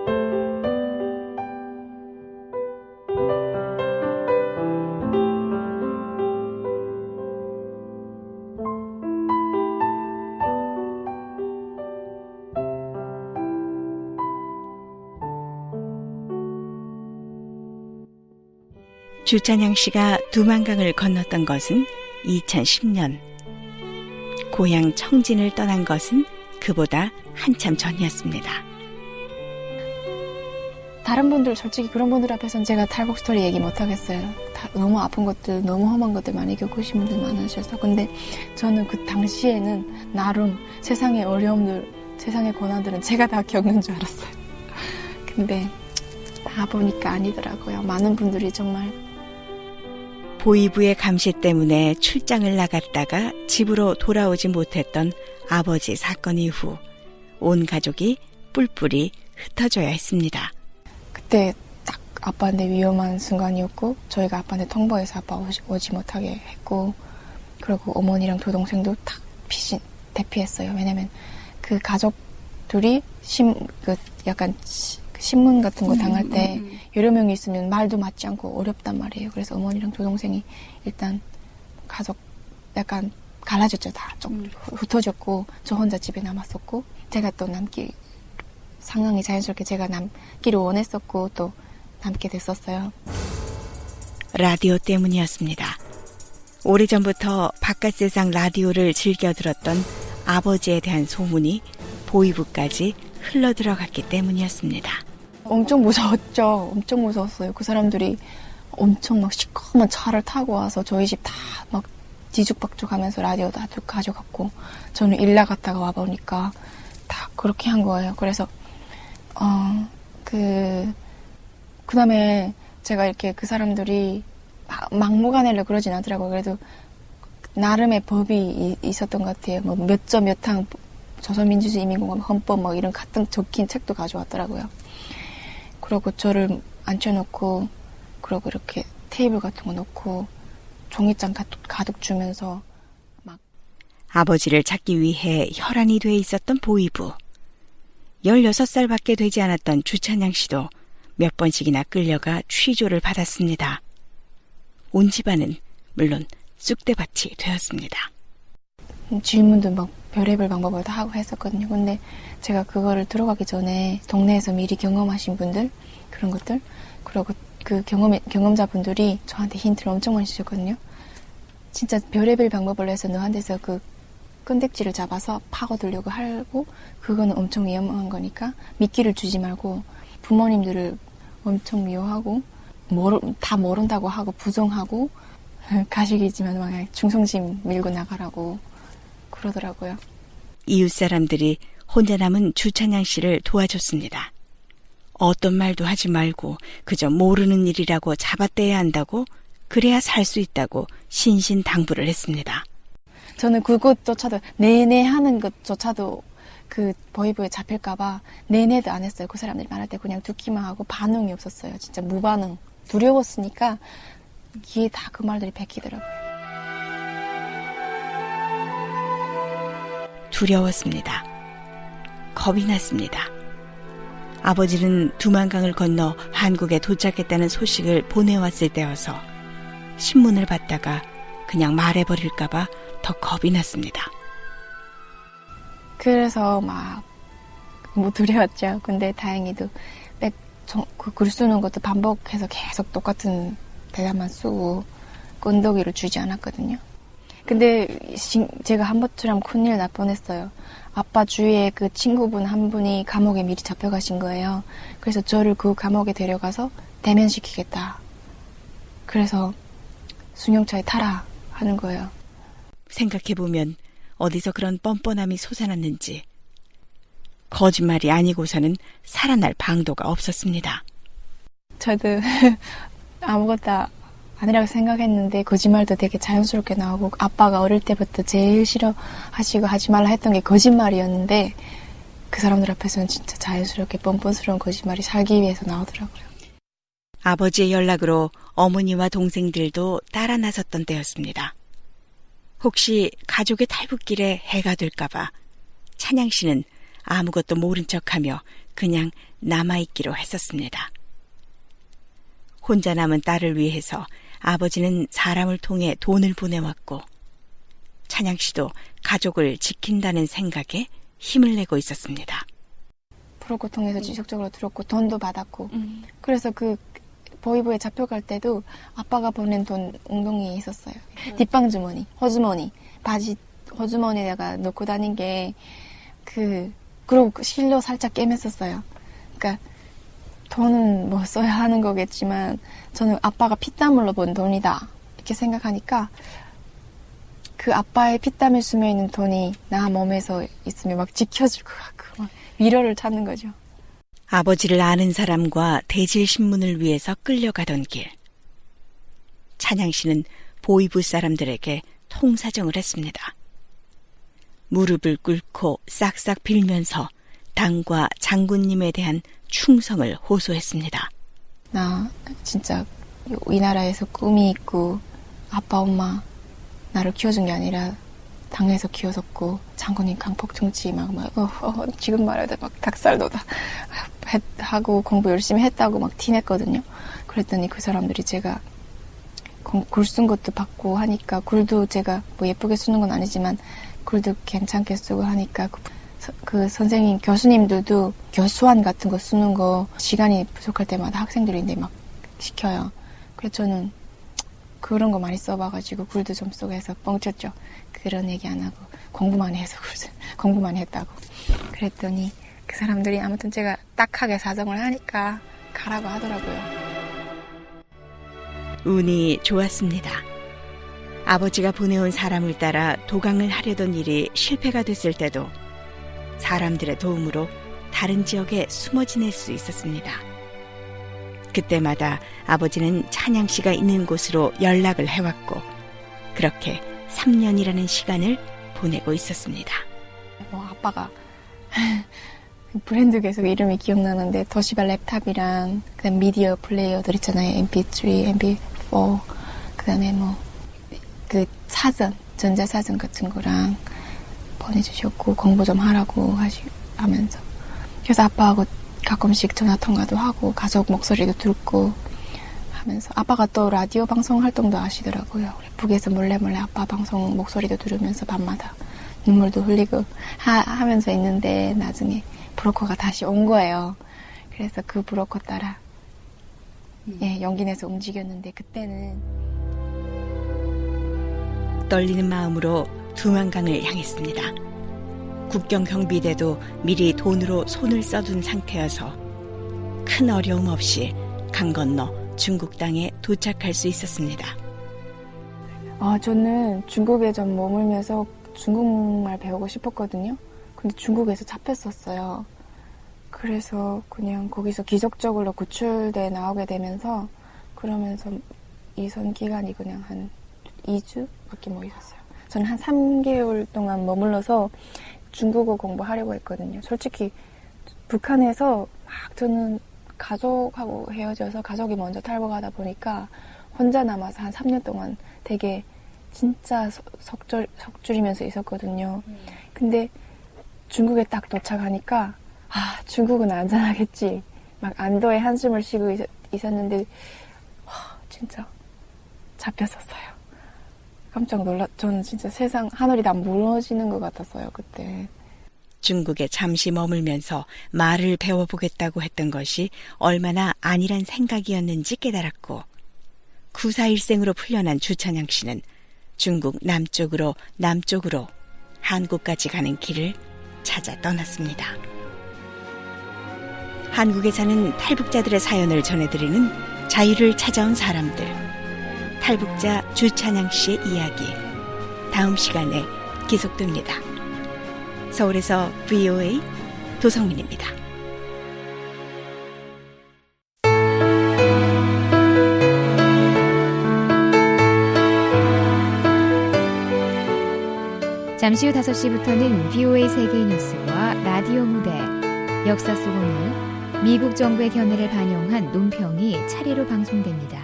주찬양 씨가 두만강을 건넜던 것은 이천십 년. 고향 청진을 떠난 것은 그보다 한참 전이었습니다. 다른 분들 솔직히 그런 분들 앞에서는 제가 탈북 스토리 얘기 못 하겠어요. 다, 너무 아픈 것들, 너무 험한 것들 많이 겪으신 분들 많으셔서. 근데 저는 그 당시에는 나름 세상의 어려움들, 세상의 고난들은 제가 다 겪는 줄 알았어요. 근데 다 보니까 아니더라고요. 많은 분들이 정말. 보이부의 감시 때문에 출장을 나갔다가 집으로 돌아오지 못했던 아버지 사건 이후 온 가족이 뿔뿔이 흩어져야 했습니다. 그때 딱 아빠한테 위험한 순간이었고 저희가 아빠한테 통보해서 아빠 오지, 오지 못하게 했고 그리고 어머니랑 두 동생도 딱 피신, 대피했어요. 왜냐면 그 가족들이 심, 그 약간 시, 신문 같은 거 당할 때 음, 음, 음. 여러 명이 있으면 말도 맞지 않고 어렵단 말이에요. 그래서 어머니랑 두 동생이 일단 가족 약간 갈라졌죠. 다 좀 음. 흩어졌고 저 혼자 집에 남았었고 제가 또 남기 상황이 자연스럽게 제가 남기를 원했었고 또 남게 됐었어요. 라디오 때문이었습니다. 오래전부터 바깥 세상 라디오를 즐겨 들었던 아버지에 대한 소문이 보이부까지 흘러들어갔기 때문이었습니다. 엄청 무서웠죠. 엄청 무서웠어요. 그 사람들이 엄청 막 시커먼 차를 타고 와서 저희 집 다 막 뒤죽박죽하면서 라디오 다 가져갔고 저는 일 나갔다가 와보니까 다 그렇게 한 거예요. 그래서 어, 그 그다음에 제가 이렇게 그 사람들이 막무가내로 그러진 않더라고요. 그래도 나름의 법이 있었던 것 같아요. 뭐 몇 점 몇 항 조선민주주의 인민공화국 헌법 뭐 이런 같은 적힌 책도 가져왔더라고요. 그러고 저를 앉혀놓고 그러고 이렇게 테이블 같은 거 놓고 종이장 가득, 가득 주면서 막 아버지를 찾기 위해 혈안이 돼 있었던 보이부. 열여섯 살밖에 되지 않았던 주찬양 씨도 몇 번씩이나 끌려가 취조를 받았습니다. 온 집안은 물론 쑥대밭이 되었습니다. 질문도 막 별의별 방법을 다 하고 했었거든요. 근데 제가 그거를 들어가기 전에 동네에서 미리 경험하신 분들 그런 것들 그리고 그 경험, 경험자분들이 저한테 힌트를 엄청 많이 주셨거든요. 진짜 별의별 방법을 해서 너한테서 그 끈덕지를 잡아서 파고들려고 하고 그거는 엄청 위험한 거니까 미끼를 주지 말고 부모님들을 엄청 미워하고 모르, 다 모른다고 하고 부정하고 가식이지만 막 중성심 밀고 나가라고 그러더라고요. 이웃 사람들이 혼자 남은 주찬양 씨를 도와줬습니다. 어떤 말도 하지 말고 그저 모르는 일이라고 잡아떼야 한다고 그래야 살 수 있다고 신신당부를 했습니다. 저는 그것조차도 내내 하는 것조차도 그 보이부에 잡힐까봐 내내도 안 했어요. 그 사람들이 말할 때 그냥 듣기만 하고 반응이 없었어요. 진짜 무반응. 두려웠으니까 귀에 다 그 말들이 베끼더라고요. 두려웠습니다. 겁이 났습니다. 아버지는 두만강을 건너 한국에 도착했다는 소식을 보내왔을 때여서 신문을 받다가 그냥 말해버릴까봐 더 겁이 났습니다. 그래서 막 뭐 두려웠죠. 근데 다행히도 그 글 쓰는 것도 반복해서 계속 똑같은 대답만 쓰고 끈덕이를 주지 않았거든요. 근데 제가 한 번처럼 큰일 날 뻔했어요. 아빠 주위에 그 친구분 한 분이 감옥에 미리 잡혀가신 거예요. 그래서 저를 그 감옥에 데려가서 대면시키겠다. 그래서 승용차에 타라 하는 거예요. 생각해보면 어디서 그런 뻔뻔함이 솟아났는지 거짓말이 아니고서는 살아날 방도가 없었습니다. 저도 아무것도 아니라고 생각했는데 거짓말도 되게 자연스럽게 나오고 아빠가 어릴 때부터 제일 싫어하시고 하지 말라 했던 게 거짓말이었는데 그 사람들 앞에서는 진짜 자연스럽게 뻔뻔스러운 거짓말이 살기 위해서 나오더라고요. 아버지의 연락으로 어머니와 동생들도 따라 나섰던 때였습니다. 혹시 가족의 탈북길에 해가 될까봐 찬양 씨는 아무것도 모른 척하며 그냥 남아있기로 했었습니다. 혼자 남은 딸을 위해서 아버지는 사람을 통해 돈을 보내왔고 찬양 씨도 가족을 지킨다는 생각에 힘을 내고 있었습니다. 프로코 통해서 지속적으로 들었고 돈도 받았고 음. 그래서 그 보이부에 잡혀갈 때도 아빠가 보낸 돈 웅덩이에 있었어요. 음. 뒷방 주머니, 호주머니, 바지 호주머니에다가 넣고 다닌 게 그 그리고 실로 살짝 꿰맸었어요. 그러니까 돈은 뭐 써야 하는 거겠지만 저는 아빠가 피땀으로 번 돈이다 이렇게 생각하니까 그 아빠의 피땀에 스며있는 돈이 나 몸에서 있으면 막 지켜줄 것 같고 막 위로를 찾는 거죠. 아버지를 아는 사람과 대질신문을 위해서 끌려가던 길. 찬양 씨는 보이부 사람들에게 통사정을 했습니다. 무릎을 꿇고 싹싹 빌면서 당과 장군님에 대한 충성을 호소했습니다. 나 진짜 이 나라에서 꿈이 있고 아빠 엄마 나를 키워준 게 아니라 당에서 키워줬고 장군님 강폭 정치 막, 막 어, 어, 지금 말해도 막 닭살 돋아 하고 공부 열심히 했다고 막 티냈거든요. 그랬더니 그 사람들이 제가 글 쓴 것도 받고 하니까 글도 제가 뭐 예쁘게 쓰는 건 아니지만 글도 괜찮게 쓰고 하니까 그, 그 선생님 교수님들도 교수안 같은 거 쓰는 거 시간이 부족할 때마다 학생들인데 막 시켜요. 그래서 저는 그런 거 많이 써봐가지고 글도 좀 쓰고 해서 뻥쳤죠. 그런 얘기 안 하고 공부만 해서 공부만 했다고. 그랬더니 그 사람들이 아무튼 제가 딱하게 사정을 하니까 가라고 하더라고요. 운이 좋았습니다. 아버지가 보내온 사람을 따라 도강을 하려던 일이 실패가 됐을 때도 사람들의 도움으로 다른 지역에 숨어 지낼 수 있었습니다. 그때마다 아버지는 찬양 씨가 있는 곳으로 연락을 해왔고 그렇게 삼 년이라는 시간을 보내고 있었습니다. 뭐 아빠가 브랜드 계속 이름이 기억나는데 도시바 랩탑이랑 그다음 미디어 플레이어들 있잖아요. 엠피쓰리, 엠피포 그다음에 뭐 그 사전, 전자사전 같은 거랑 보내주셨고 공부 좀 하라고 하시, 하면서 그래서 아빠하고 가끔씩 전화통화도 하고 가족 목소리도 듣고 하면서 아빠가 또 라디오 방송 활동도 하시더라고요. 북에서 몰래 몰래 아빠 방송 목소리도 들으면서 밤마다 눈물도 흘리고 하, 하면서 있는데 나중에 브로커가 다시 온 거예요. 그래서 그 브로커 따라 예, 용기 내서 움직였는데 그때는 떨리는 마음으로 두만강을 향했습니다. 국경 경비대도 미리 돈으로 손을 써둔 상태여서 큰 어려움 없이 강 건너 중국 땅에 도착할 수 있었습니다. 아, 저는 중국에 좀 머물면서 중국말 배우고 싶었거든요. 근데 중국에서 잡혔었어요. 그래서 그냥 거기서 기적적으로 구출돼 나오게 되면서 그러면서 이선 기간이 그냥 한 이 주밖에 못 있었어요. 저는 한 삼 개월 동안 머물러서 중국어 공부하려고 했거든요. 솔직히 북한에서 막 저는 가족하고 헤어져서 가족이 먼저 탈북하다 보니까 혼자 남아서 한 삼 년 동안 되게 진짜 석줄, 석줄이면서 있었거든요. 근데 중국에 딱 도착하니까 아, 중국은 안전하겠지. 막 안도의 한숨을 쉬고 있, 있었는데 와, 진짜 잡혔었어요. 깜짝 놀랐, 저는 진짜 세상 하늘이 다 무너지는 것 같았어요, 그때. 중국에 잠시 머물면서 말을 배워보겠다고 했던 것이 얼마나 아니란 생각이었는지 깨달았고 구사일생으로 풀려난 주찬양 씨는 중국 남쪽으로 남쪽으로 한국까지 가는 길을 찾아 떠났습니다. 한국에 사는 탈북자들의 사연을 전해드리는 자유를 찾아온 사람들. 탈북자 주찬양 씨의 이야기. 다음 시간에 계속됩니다. 서울에서 브이오에이 도성민입니다. 잠시 후 다섯 시부터는 브이오에이 세계뉴스와 라디오 무대, 역사 속 오늘, 미국 정부의 견해를 반영한 논평이 차례로 방송됩니다.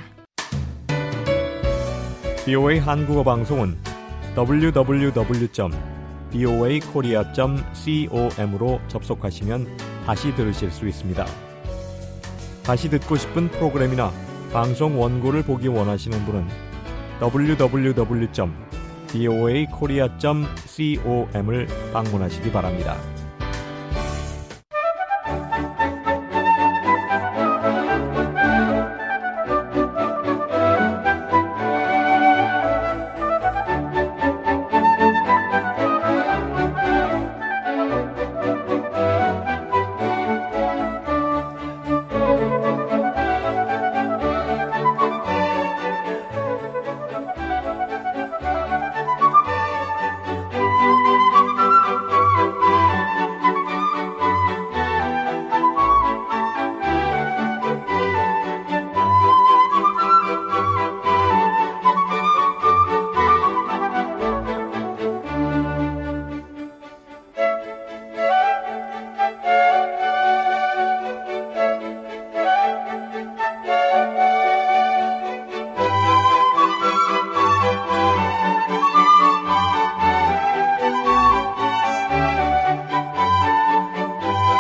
브이오에이 한국어 방송은 더블유 더블유 더블유 점 브이오에이 코리아 점 com으로 접속하시면 다시 들으실 수 있습니다. 다시 듣고 싶은 프로그램이나 방송 원고를 보기 원하시는 분은 더블유 더블유 더블유 점 브이오에이 코리아 점 com을 방문하시기 바랍니다.